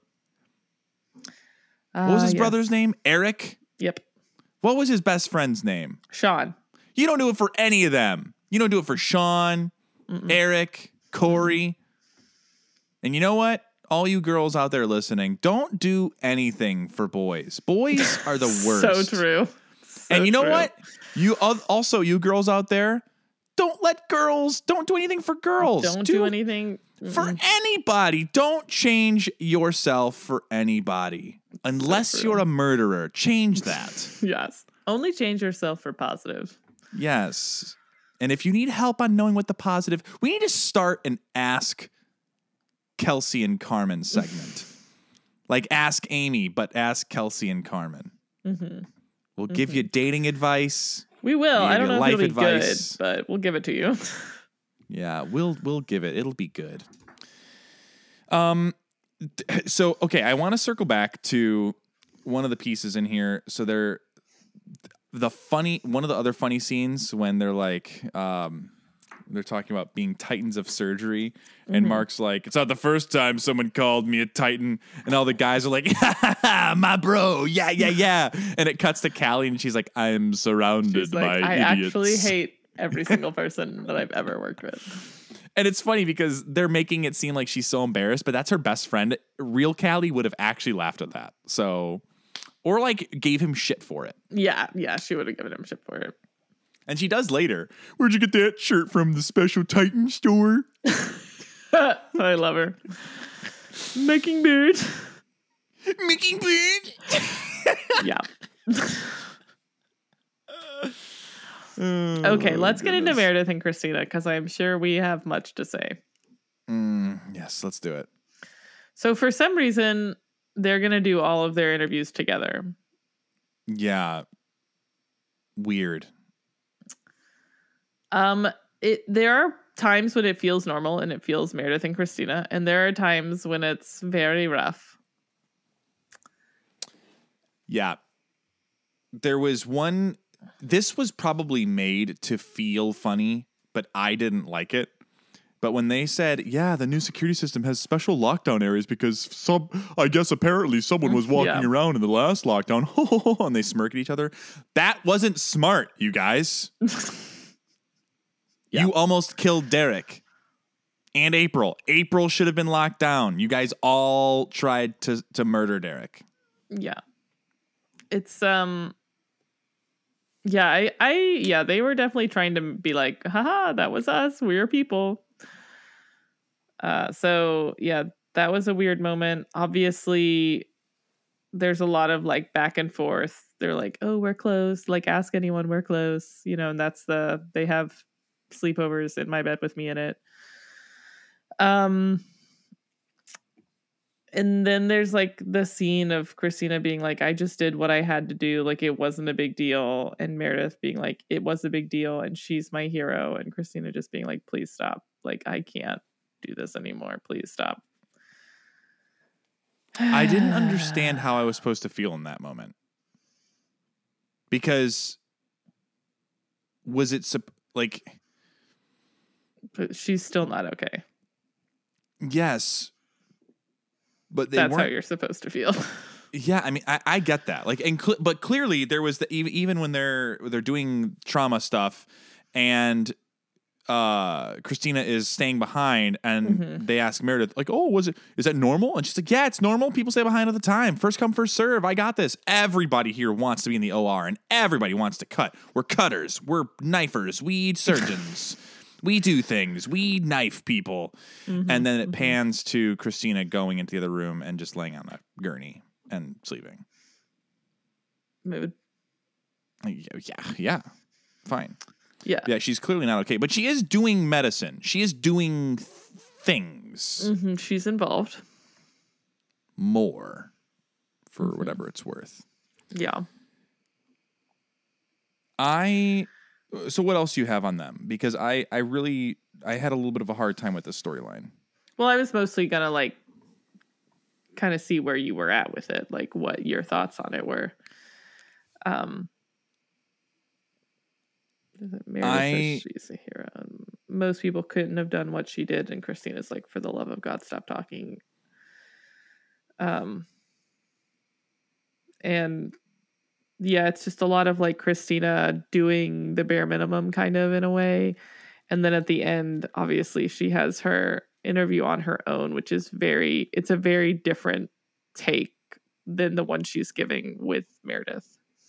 Uh, What was his yes. brother's name? Eric? Yep. What was his best friend's name? Sean. You don't do it for any of them. You don't do it for Sean, Mm-mm. Eric, Corey. And you know what? All you girls out there listening, don't do anything for boys. Boys are the worst. So true. So and you know true. what? You al- also, you girls out there, don't let girls, don't do anything for girls. Don't do, anything. for Mm-mm. anybody. Don't change yourself for anybody. Unless true. you're a murderer. Change that. Yes. Only change yourself for positive. Yes. And if you need help on knowing what the positive, we need to start an Ask Kelsey and Carmen segment. Like Ask Amy, but Ask Kelsey and Carmen. Mm-hmm. We'll give you dating advice. We will. We'll I give don't you know if life it'll be advice. good, but we'll give it to you. Yeah, we'll we'll give it. It'll be good. Um th- so okay, I want to circle back to one of the pieces in here. So they're the funny one of the other funny scenes when they're like um they're talking about being titans of surgery, and Mark's like, it's not the first time someone called me a titan, and all the guys are like, ha, ha, ha, my bro, yeah, yeah, yeah. And it cuts to Callie, and she's like, I'm surrounded She's like, by I idiots. actually hate every single person that I've ever worked with. And it's funny because they're making it seem like she's so embarrassed, but that's her best friend. Real Callie would have actually laughed at that. So, or like gave him shit for it. Yeah, yeah, she would have given him shit for it. And she does later. Where'd you get that shirt from? The Special Titan store? I love her. Making beard. Making beard? Yeah. Okay, let's get into Meredith and Christina, because I'm sure we have much to say. Mm, yes, let's do it. So for some reason, they're going to do all of their interviews together. Yeah. Weird. Um, it there are times when it feels normal and it feels Meredith and Christina, and there are times when it's very rough. Yeah. There was one. This was probably made to feel funny, but I didn't like it. But when they said, yeah, the new security system has special lockdown areas because some, I guess apparently someone was walking Yeah. around in the last lockdown, and they smirk at each other. That wasn't smart, you guys. Yeah. You almost killed Derek. And April. April should have been locked down. You guys all tried to to murder Derek. Yeah. It's um yeah, I I yeah, they were definitely trying to be like, haha, that was us. We're people. Uh so yeah, that was a weird moment. Obviously, there's a lot of like back and forth. They're like, oh, we're close. Like, ask anyone, we're close. You know, and that's the they have sleepovers in my bed with me in it. Um And then there's like the scene of Christina being like, I just did what I had to do. Like, it wasn't a big deal. And Meredith being like, it was a big deal. And she's my hero. And Christina just being like, please stop. Like, I can't do this anymore. Please stop. I didn't understand how I was supposed to feel in that moment. Because was it sup- like... But she's still not okay. Yes. But they that's weren't, how you're supposed to feel. Yeah, I mean, I, I get that. Like, and cl- but clearly there was the even, even when they're they're doing trauma stuff, and uh, Christina is staying behind, and mm-hmm. they ask Meredith, like, "Oh, was it? Is that normal?" And she's like, "Yeah, it's normal. People stay behind all the time. First come, first serve. I got this. Everybody here wants to be in the O R, and everybody wants to cut. We're cutters. We're knifers. We surgeons." We do things. We knife people. Mm-hmm, and then it mm-hmm. pans to Christina going into the other room and just laying on a gurney and sleeping. Mood. Yeah, yeah. Fine. Yeah. Yeah, she's clearly not okay. But she is doing medicine. She is doing th- things. Mm-hmm, she's involved. More. For mm-hmm. whatever it's worth. Yeah. I... So what else do you have on them? Because I, I really, I had a little bit of a hard time with this storyline. Well, I was mostly going to like kind of see where you were at with it. Like what your thoughts on it were. Um, Meredith I, says she's a hero. Most people couldn't have done what she did. And Christina's like, for the love of God, stop talking. Um, and yeah, it's just a lot of like Christina doing the bare minimum kind of in a way. And then at the end, obviously she has her interview on her own, which is very, it's a very different take than the one she's giving with Meredith.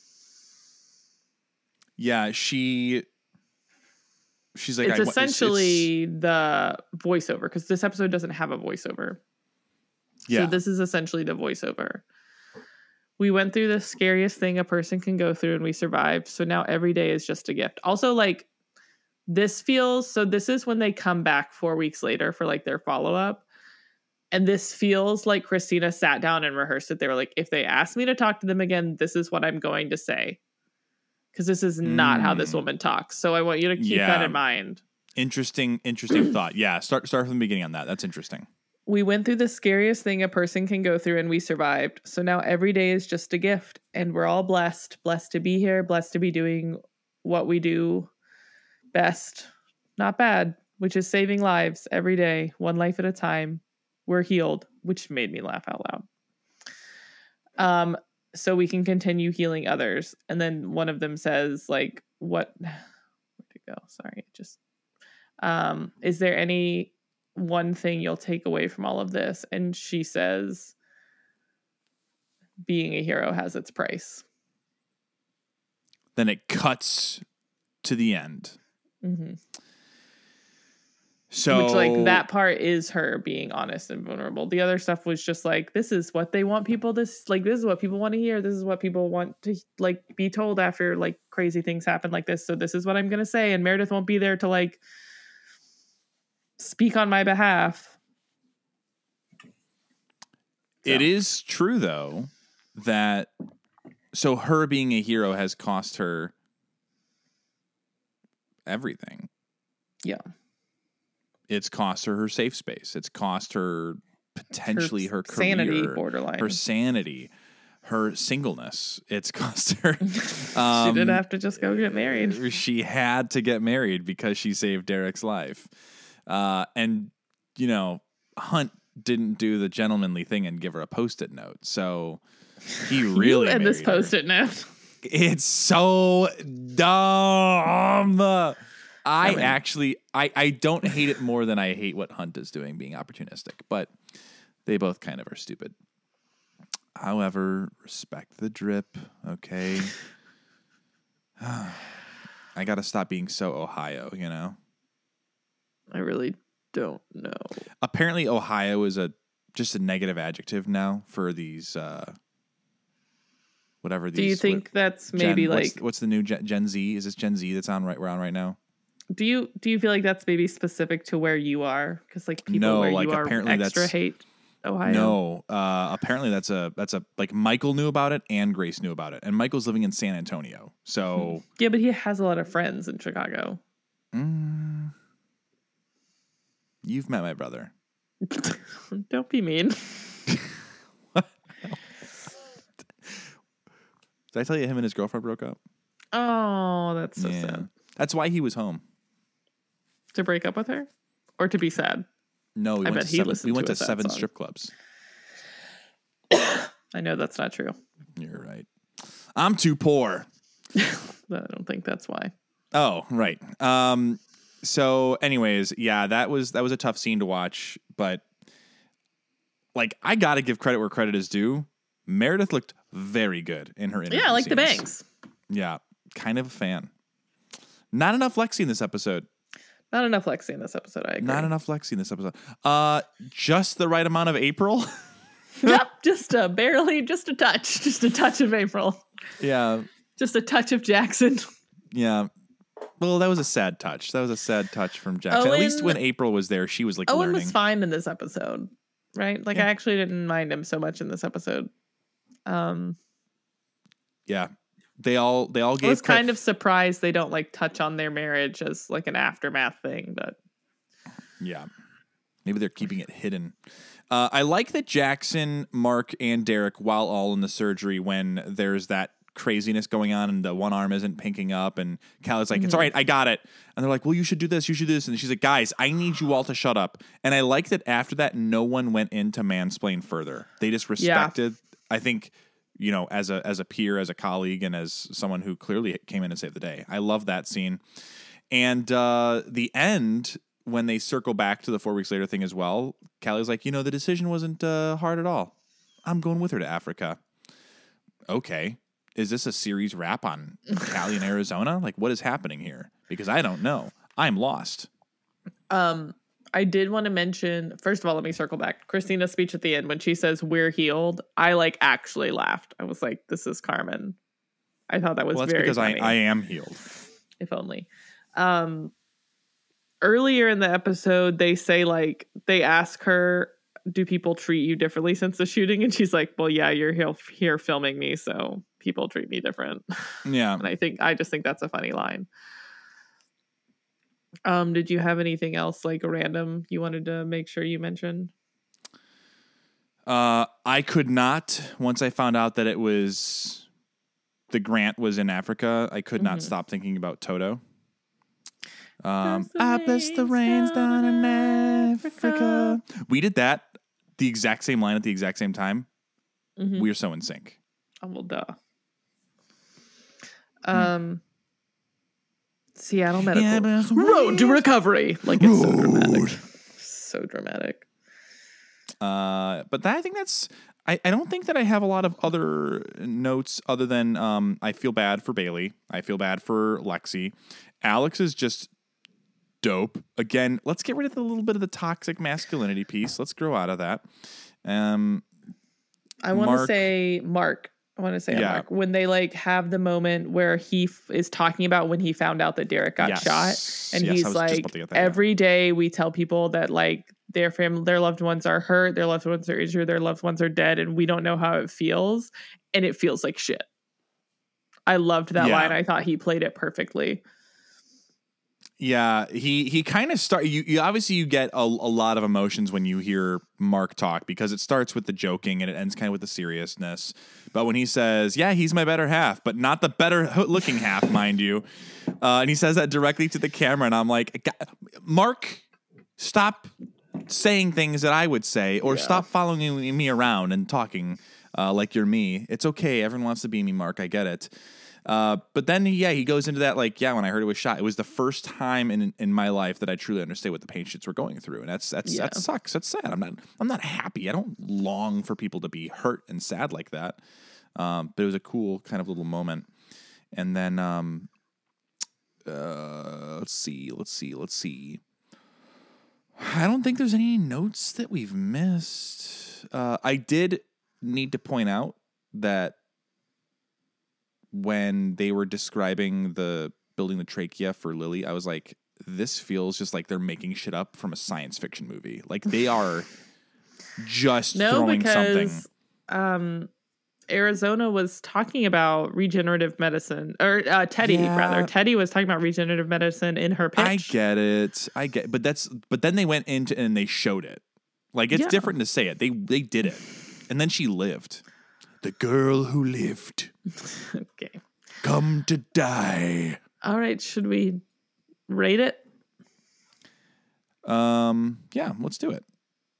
Yeah, she, she's like, it's I, essentially it's, it's... the voiceover, because this episode doesn't have a voiceover. Yeah. So this is essentially the voiceover. We went through the scariest thing a person can go through and we survived. So now every day is just a gift. Also, like, this feels, so this is when they come back four weeks later for like their follow-up. And this feels like Christina sat down and rehearsed it. They were like, if they ask me to talk to them again, this is what I'm going to say. Because this is not mm. how this woman talks. So I want you to keep yeah. that in mind. Interesting, interesting thought. Yeah, start start from the beginning on that. That's interesting. We went through the scariest thing a person can go through and we survived. So now every day is just a gift. And we're all blessed. Blessed to be here. Blessed to be doing what we do best. Not bad. Which is saving lives every day. One life at a time. We're healed. Which made me laugh out loud. Um, so we can continue healing others. And then one of them says, like, what? Where'd it go? Sorry. Just, um, is there any... one thing you'll take away from all of this? And she says, being a hero has its price. Then it cuts to the end. Mm-hmm. So, which, like, that part is her being honest and vulnerable. The other stuff was just like, this is what they want people to, like, this is what people want to hear. This is what people want to, like, be told after, like, crazy things happen like this. So this is what I'm going to say. And Meredith won't be there to, like, speak on my behalf. So. It is true, though, that so her being a hero has cost her everything. Yeah. It's cost her her safe space. It's cost her potentially her, her career, sanity, borderline, her sanity, her singleness. It's cost her. Um, she did have to just go get married. She had to get married because she saved Derek's life. Uh, and, you know, Hunt didn't do the gentlemanly thing and give her a Post-it note. So he really you and this her. Post-it note. It's so dumb. I, I mean, actually, I, I don't hate it more than I hate what Hunt is doing, being opportunistic. But they both kind of are stupid. However, respect the drip, okay? I got to stop being so Ohio, you know? I really don't know. Apparently, Ohio is a just a negative adjective now for these, uh, whatever these. Do you think what, that's maybe Gen, like what's, what's the new Gen, Gen Z? Is this Gen Z that's on right we're on right now? Do you do you feel like that's maybe specific to where you are? Because like people no, where like you are apparently extra that's, hate Ohio. No, uh, apparently that's a that's a like Michael knew about it and Grace knew about it, and Michael's living in San Antonio, so yeah, but he has a lot of friends in Chicago. Mm, you've met my brother. Don't be mean. Did I tell you him and his girlfriend broke up? Oh, that's so yeah. sad. That's why he was home. To break up with her? Or to be sad? No, we I went bet to he seven, listened we went to to a sad seven song. strip clubs. I know that's not true. You're right. I'm too poor. I don't think that's why. Oh, right. Um, so anyways, yeah, that was that was a tough scene to watch, but like I gotta give credit where credit is due. Meredith looked very good in her interview. Yeah, I like scenes. the bangs. Yeah, kind of a fan. Not enough Lexi in this episode. Not enough Lexi in this episode, I agree. Not enough Lexi in this episode. Uh, just the right amount of April. Yep, just a barely, just a touch, just a touch of April. Yeah. Just a touch of Jackson. Yeah. Well, that was a sad touch. That was a sad touch from Jackson. Owen, At least when April was there, she was like Owen learning. was fine in this episode, right? Like Yeah. I actually didn't mind him so much in this episode. Um, yeah. They all they all gave. I was credit. kind of surprised they don't like touch on their marriage as like an aftermath thing, but yeah, maybe they're keeping it hidden. Uh, I like that Jackson, Mark, and Derek, while all in the surgery, when there's that craziness going on and the one arm isn't pinking up, and Callie's like, mm-hmm. It's all right, I got it. And they're like, well, you should do this, you should do this. And she's like, guys, I need you all to shut up. And I like that after that, no one went in to mansplain further. They just respected, yeah. I think, you know, as a as a peer, as a colleague, and as someone who clearly came in and saved the day. I love that scene. And uh, the end, when they circle back to the four weeks later thing as well, Callie's like, you know, the decision wasn't uh, hard at all. I'm going with her to Africa. Okay. Is this a series wrap on Callie in Arizona? Like, what is happening here? Because I don't know. I'm lost. Um, I did want to mention, first of all, let me circle back. Christina's speech at the end, when she says, we're healed, I like actually laughed. I was like, this is Carmen. I thought that was well, that's very because funny. I, I am healed. If only. Um, earlier in the episode, they say, like, they ask her, do people treat you differently since the shooting? And she's like, well, yeah, you're here, here filming me, so people treat me different. Yeah. And I think, I just think that's a funny line. Um, did you have anything else like random you wanted to make sure you mentioned? Uh, I could not, once I found out that it was, the grant was in Africa, I could not mm-hmm. stop thinking about Toto. Um, I bless the rains down in Africa. We did that, the exact same line at the exact same time. Mm-hmm. We are so in sync. Oh, well, duh. Um, mm. Seattle Medical. Yeah, Road to recovery. Like, it's Road. so dramatic. So dramatic. Uh, but that, I think that's, I, I don't think that I have a lot of other notes other than um, I feel bad for Bailey. I feel bad for Lexi. Alex is just dope. Again, let's get rid of the little bit of the toxic masculinity piece. Let's grow out of that. Um, I want to say Mark. I want to say yeah. Mark, when they like have the moment where he f- is talking about when he found out that Derek got yes. shot, and yes, he's like, that, every yeah. day we tell people that like their family, their loved ones are hurt, their loved ones are injured, their loved ones are dead, and we don't know how it feels, and it feels like shit. I loved that yeah. line. I thought he played it perfectly. Yeah, he he kind of start. You, you obviously you get a, a lot of emotions when you hear Mark talk, because it starts with the joking and it ends kind of with the seriousness. But when he says, "Yeah, he's my better half, but not the better looking half, mind you," uh, and he says that directly to the camera, and I'm like, Mark, stop saying things that I would say, or yeah. stop following me around and talking uh, like you're me. It's okay. Everyone wants to be me, Mark. I get it. Uh, but then, yeah, he goes into that like, yeah, when I heard it was shot, it was the first time in in my life that I truly understood what the patients were going through, and that's that's Yeah. that sucks. That's sad. I'm not I'm not happy. I don't long for people to be hurt and sad like that. Um, but it was a cool kind of little moment. And then, um, uh, let's see, let's see, let's see. I don't think there's any notes that we've missed. Uh, I did need to point out that when they were describing the building the trachea for Lily, I was like, this feels just like they're making shit up from a science fiction movie. Like they are just No, throwing because something. um, Arizona was talking about regenerative medicine, or uh, Teddy Yeah. rather. Teddy was talking about regenerative medicine in her pitch. I get it. I get, but that's, but then they went into and they showed it. Like it's Yeah. different to say it. They, they did it. And then she lived. The girl who lived. Okay. Come to die. All right. Should we rate it? Um, yeah, let's do it.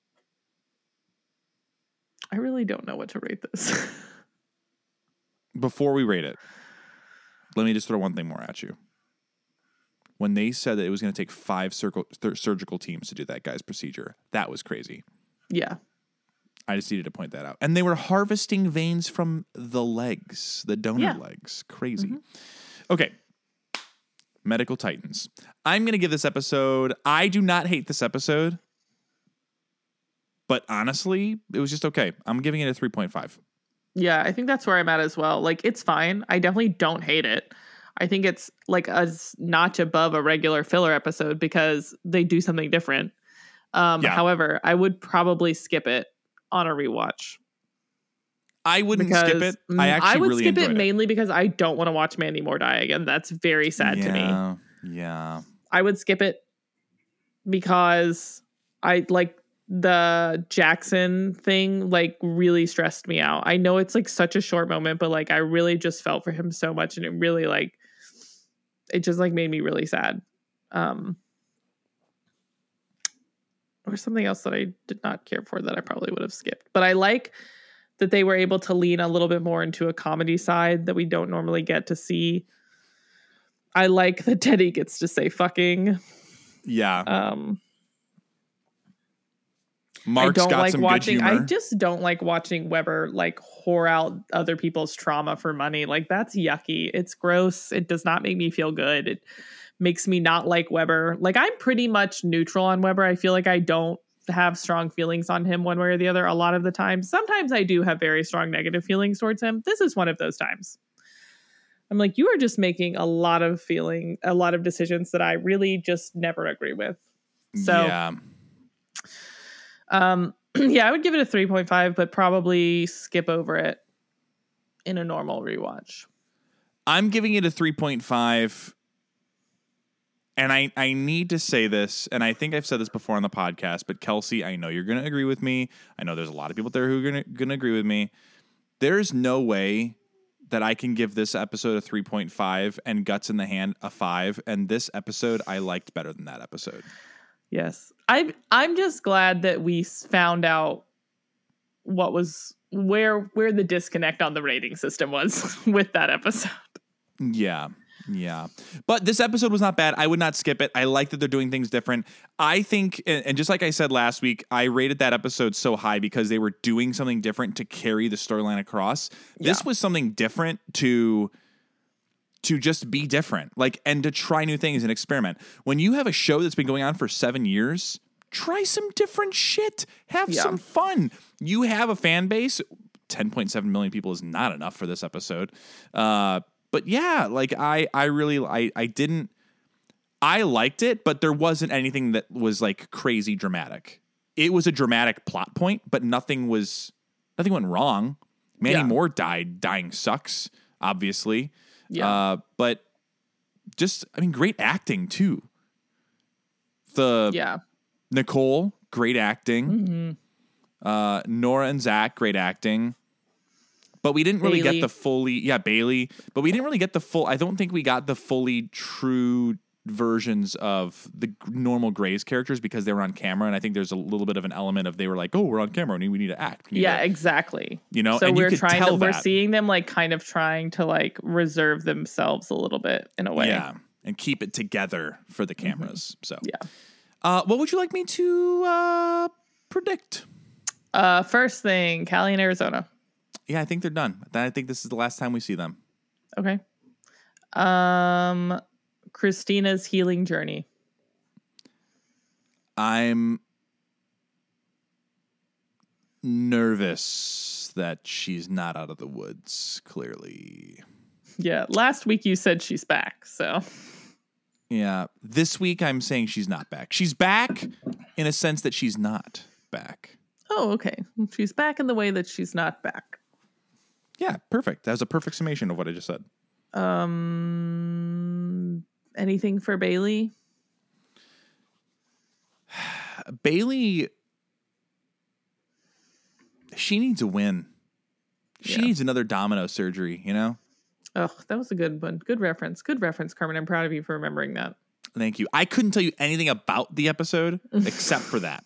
I really don't know what to rate this. Before we rate it, let me just throw one thing more at you. When they said that it was going to take five circle, th- surgical teams to do that guy's procedure, that was crazy. Yeah. I just needed to point that out. And they were harvesting veins from the legs, the donor Yeah. legs. Crazy. Mm-hmm. Okay. Medical Titans. I'm going to give this episode, I do not hate this episode, but honestly, it was just okay. I'm giving it a three point five. Yeah, I think that's where I'm at as well. Like, it's fine. I definitely don't hate it. I think it's like a s- notch above a regular filler episode because they do something different. Um, Yeah. However, I would probably skip it on a rewatch. I wouldn't Because, skip it. mm, I actually I would really skip it enjoyed it. mainly because I don't want to watch Mandy Moore die again. That's very sad to me. Yeah, yeah. I would skip it because I like the Jackson thing like really stressed me out. I know it's like such a short moment, but like I really just felt for him so much and it really like it just like made me really sad. Um or something else that I did not care for that I probably would have skipped. But I like that they were able to lean a little bit more into a comedy side that we don't normally get to see. I like that Teddy gets to say fucking. Yeah. Um Mark's I don't got like some watching. good humor. I just don't like watching Weber like whore out other people's trauma for money. Like that's yucky. It's gross. It does not make me feel good. It makes me not like Weber. Like I'm pretty much neutral on Weber. I feel like I don't have strong feelings on him one way or the other a lot of the time. Sometimes I do have very strong negative feelings towards him. This is one of those times. I'm like, you are just making a lot of feeling, a lot of decisions that I really just never agree with. So yeah. Um, yeah, I would give it a three point five, but probably skip over it in a normal rewatch. I'm giving it a three point five. And I, I need to say this, and I think I've said this before on the podcast, but Kelsey, I know you're going to agree with me. I know there's a lot of people there who are going to agree with me. There's no way that I can give this episode a three point five and Guts in the Hand a five, and this episode I liked better than that episode. Yes. I I'm just glad that we found out what was where where the disconnect on the rating system was with that episode. Yeah. Yeah. But this episode was not bad. I would not skip it. I like that they're doing things different. I think, and and just like I said last week, I rated that episode so high because they were doing something different to carry the storyline across. This Yeah. was something different to to just be different, like, and to try new things and experiment. When you have a show that's been going on for seven years, try some different shit. Have Yeah. some fun. You have a fan base. ten point seven million people is not enough for this episode. Uh, but yeah, like I, I really, I, I didn't, I liked it, but there wasn't anything that was like crazy dramatic. It was a dramatic plot point, but nothing was, nothing went wrong. Manny Yeah. Moore died. Dying sucks, obviously. Yeah. Uh, but just, I mean, great acting too. The Yeah. Nicole, great acting. Mm-hmm. Uh, Nora and Zach, great acting. But we didn't really Bailey. get the fully, yeah, Bailey. But we didn't really get the full, I don't think we got the fully true versions of the normal Grey's characters because they were on camera, and I think there's a little bit of an element of they were like, oh, we're on camera and we need to act. We need yeah, to, exactly. You know, so and we're you could trying tell to, we're that. seeing them like kind of trying to like reserve themselves a little bit in a way. Yeah, and keep it together for the cameras. Mm-hmm. So yeah. Uh, what would you like me to uh, predict? Uh, first thing, Callie in Arizona. Yeah, I think they're done. I think this is the last time we see them. Okay. Um, Christina's healing journey. I'm nervous that she's not out of the woods, clearly. Yeah, last week you said she's back, so. Yeah, this week I'm saying she's not back. She's back in a sense that she's not back. Oh, okay. She's back in the way that she's not back. Yeah, perfect. That was a perfect summation of what I just said. Um, anything for Bailey? Bailey, she needs a win. She Yeah. needs another domino surgery, you know? Oh, that was a good one. Good reference. Good reference, Carmen. I'm proud of you for remembering that. Thank you. I couldn't tell you anything about the episode except for that.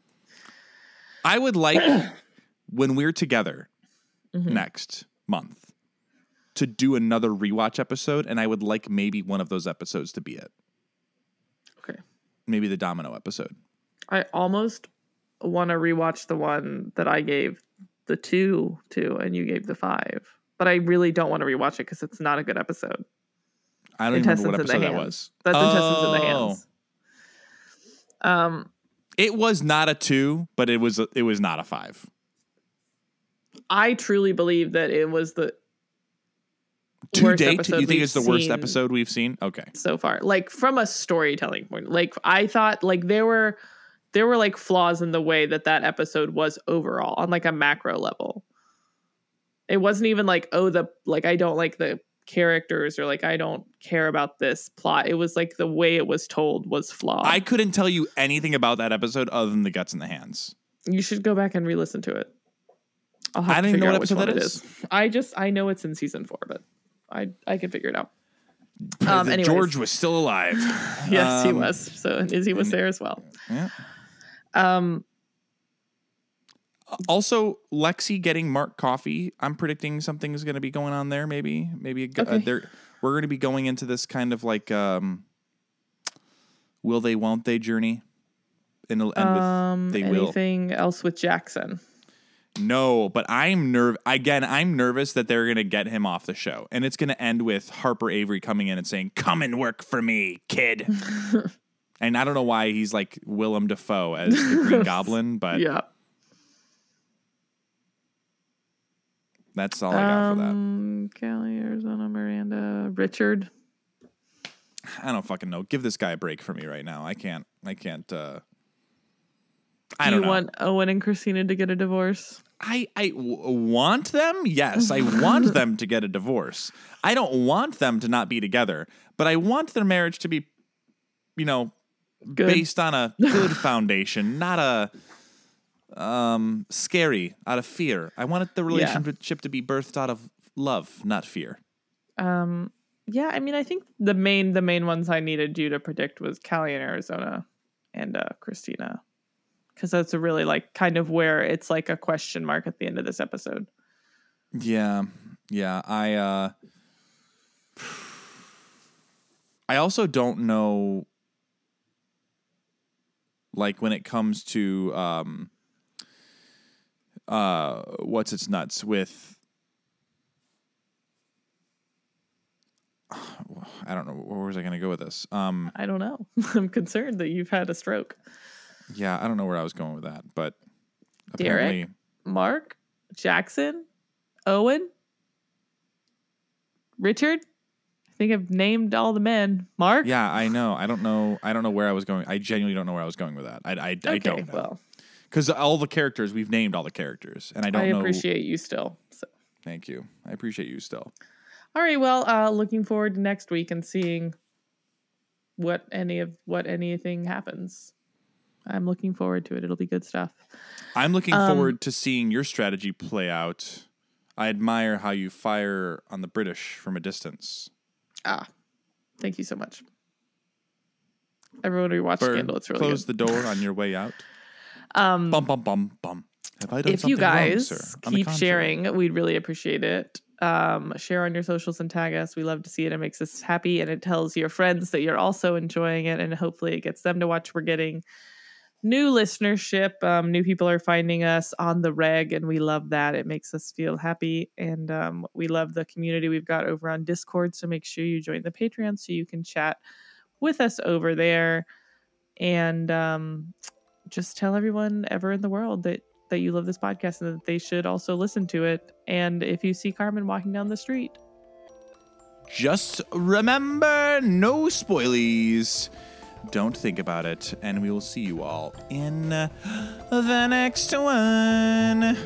I would like, when we're together mm-hmm. next month, to do another rewatch episode, and I would like maybe one of those episodes to be it. Okay. Maybe the domino episode. I almost want to rewatch the one that I gave the two to, and you gave the five. But I really don't want to rewatch it because it's not a good episode. I don't even remember what episode that was. That's oh. Intestines in the Hands. Um, it was not a two, but it was a, it was not a five. I truly believe that it was the to worst date. episode You think we've it's the worst seen episode we've seen? Okay, so far, like from a storytelling point, like I thought, like there were there were like flaws in the way that that episode was overall on like a macro level. It wasn't even like, oh, the like I don't like the characters or like I don't care about this plot. It was like the way it was told was flawed. I couldn't tell you anything about that episode other than the guts in the hands. You should go back and re-listen to it. I'll have I to don't even know figure what out which episode one that it is. is. I just I know it's in season four, but I I can figure it out. Um, anyways. George was still alive. Yes, um, he was. So Izzy was there as well. Yeah. Um. Also, Lexi getting Mark coffee. I'm predicting something is going to be going on there. Maybe, maybe a, okay. uh, there. We're going to be going into this kind of like, um, will they, won't they journey. And, and um, with they anything will. else with Jackson? No, but I'm nerve again. I'm nervous that they're going to get him off the show, and it's going to end with Harper Avery coming in and saying, "Come and work for me, kid." And I don't know why he's like Willem Dafoe as the Green Goblin, but yeah. That's all I got um, for that. Callie, Arizona, Miranda, Richard. I don't fucking know. Give this guy a break for me right now. I can't. I can't. Uh, I Do don't you know. want Owen and Christina to get a divorce? I I w- want them. Yes, I want them to get a divorce. I don't want them to not be together, but I want their marriage to be, you know, Good. based on a good foundation, not a. Um, scary out of fear. I wanted the relationship yeah. to be birthed out of love, not fear. Um, yeah, I mean, I think the main the main ones I needed you to predict was Callie in Arizona and uh, Christina, because that's a really like kind of where it's like a question mark at the end of this episode. Yeah, yeah. I uh, I also don't know, like when it comes to um. Uh, what's its nuts with? I don't know. Where was I going to go with this? Um, I don't know. I'm concerned that you've had a stroke. Yeah, I don't know where I was going with that, but apparently, Derek, Mark, Jackson, Owen, Richard. I think I've named all the men. Mark. Yeah, I know. I don't know. I don't know where I was going. I genuinely don't know where I was going with that. I, I, okay, I don't know. Well. Because all the characters, we've named all the characters, and I don't I know. I appreciate you still. So. Thank you. I appreciate you still. All right. Well, uh, looking forward to next week and seeing what any of what anything happens. I'm looking forward to it. It'll be good stuff. I'm looking um, forward to seeing your strategy play out. I admire how you fire on the British from a distance. Ah, thank you so much. Everyone rewatch Or Scandal. It's really close good. the door on your way out. Um, bum, bum, bum, bum. Have I done if you something wrong, guys sir? On the keep contrary. sharing, we'd really appreciate it. Um, share on your socials and tag us. We love to see it. It makes us happy, and it tells your friends that you're also enjoying it, and hopefully it gets them to watch. We're getting new listenership. Um, new people are finding us on the reg, and we love that. It makes us feel happy, and um, we love the community we've got over on Discord. So make sure you join the Patreon so you can chat with us over there, and um, just tell everyone ever in the world that that you love this podcast and that they should also listen to it. And if you see Carmen walking down the street, just remember, no spoilies. Don't think about it, and we will see you all in the next one.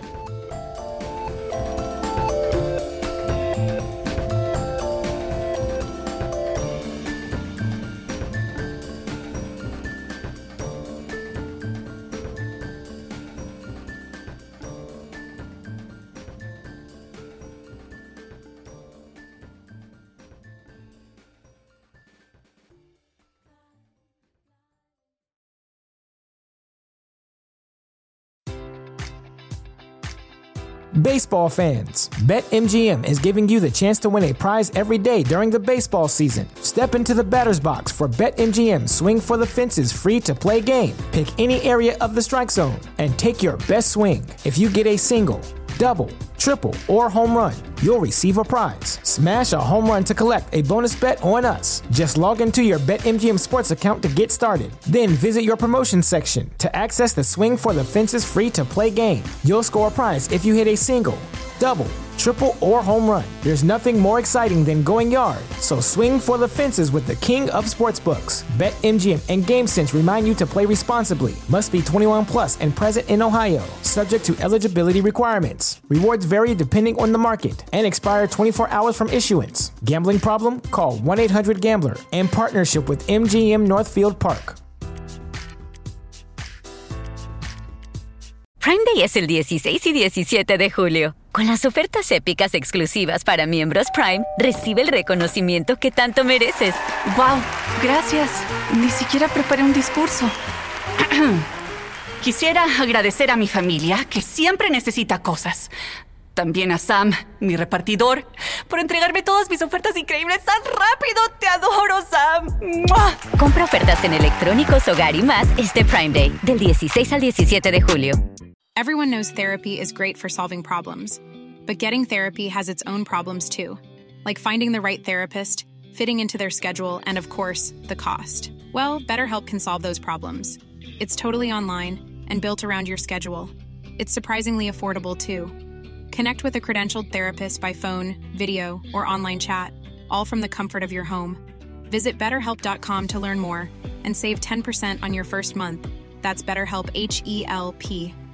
Baseball fans, BetMGM is giving you the chance to win a prize every day during the baseball season. Step into the batter's box for BetMGM Swing for the Fences free-to-play game. Pick any area of the strike zone and take your best swing. If you get a single, double, triple, or home run, you'll receive a prize. Smash a home run to collect a bonus bet on us. Just log into your BetMGM Sports account to get started. Then visit your promotion section to access the Swing for the Fences free-to-play game. You'll score a prize if you hit a single, double, triple, or home run. There's nothing more exciting than going yard, so swing for the fences with the king of sportsbooks. BetMGM and GameSense remind you to play responsibly. Must be twenty-one plus and present in Ohio. Subject to eligibility requirements. Rewards vary depending on the market and expire twenty-four hours from issuance. Gambling problem? Call one eight hundred gambler. In partnership with M G M Northfield Park. Prime Day es el dieciséis y diecisiete de julio. Con las ofertas épicas exclusivas para miembros Prime, recibe el reconocimiento que tanto mereces. ¡Wow! Gracias. Ni siquiera preparé un discurso. Quisiera agradecer a mi familia, que siempre necesita cosas. También a Sam, mi repartidor, por entregarme todas mis ofertas increíbles tan rápido. ¡Te adoro, Sam! ¡Mua! Compra ofertas en electrónicos, hogar y más este Prime Day, del dieciséis al diecisiete de julio. Everyone knows therapy is great for solving problems, but getting therapy has its own problems too, like finding the right therapist, fitting into their schedule, and of course, the cost. Well, BetterHelp can solve those problems. It's totally online and built around your schedule. It's surprisingly affordable too. Connect with a credentialed therapist by phone, video, or online chat, all from the comfort of your home. Visit better help dot com to learn more and save ten percent on your first month. That's BetterHelp, H E L P.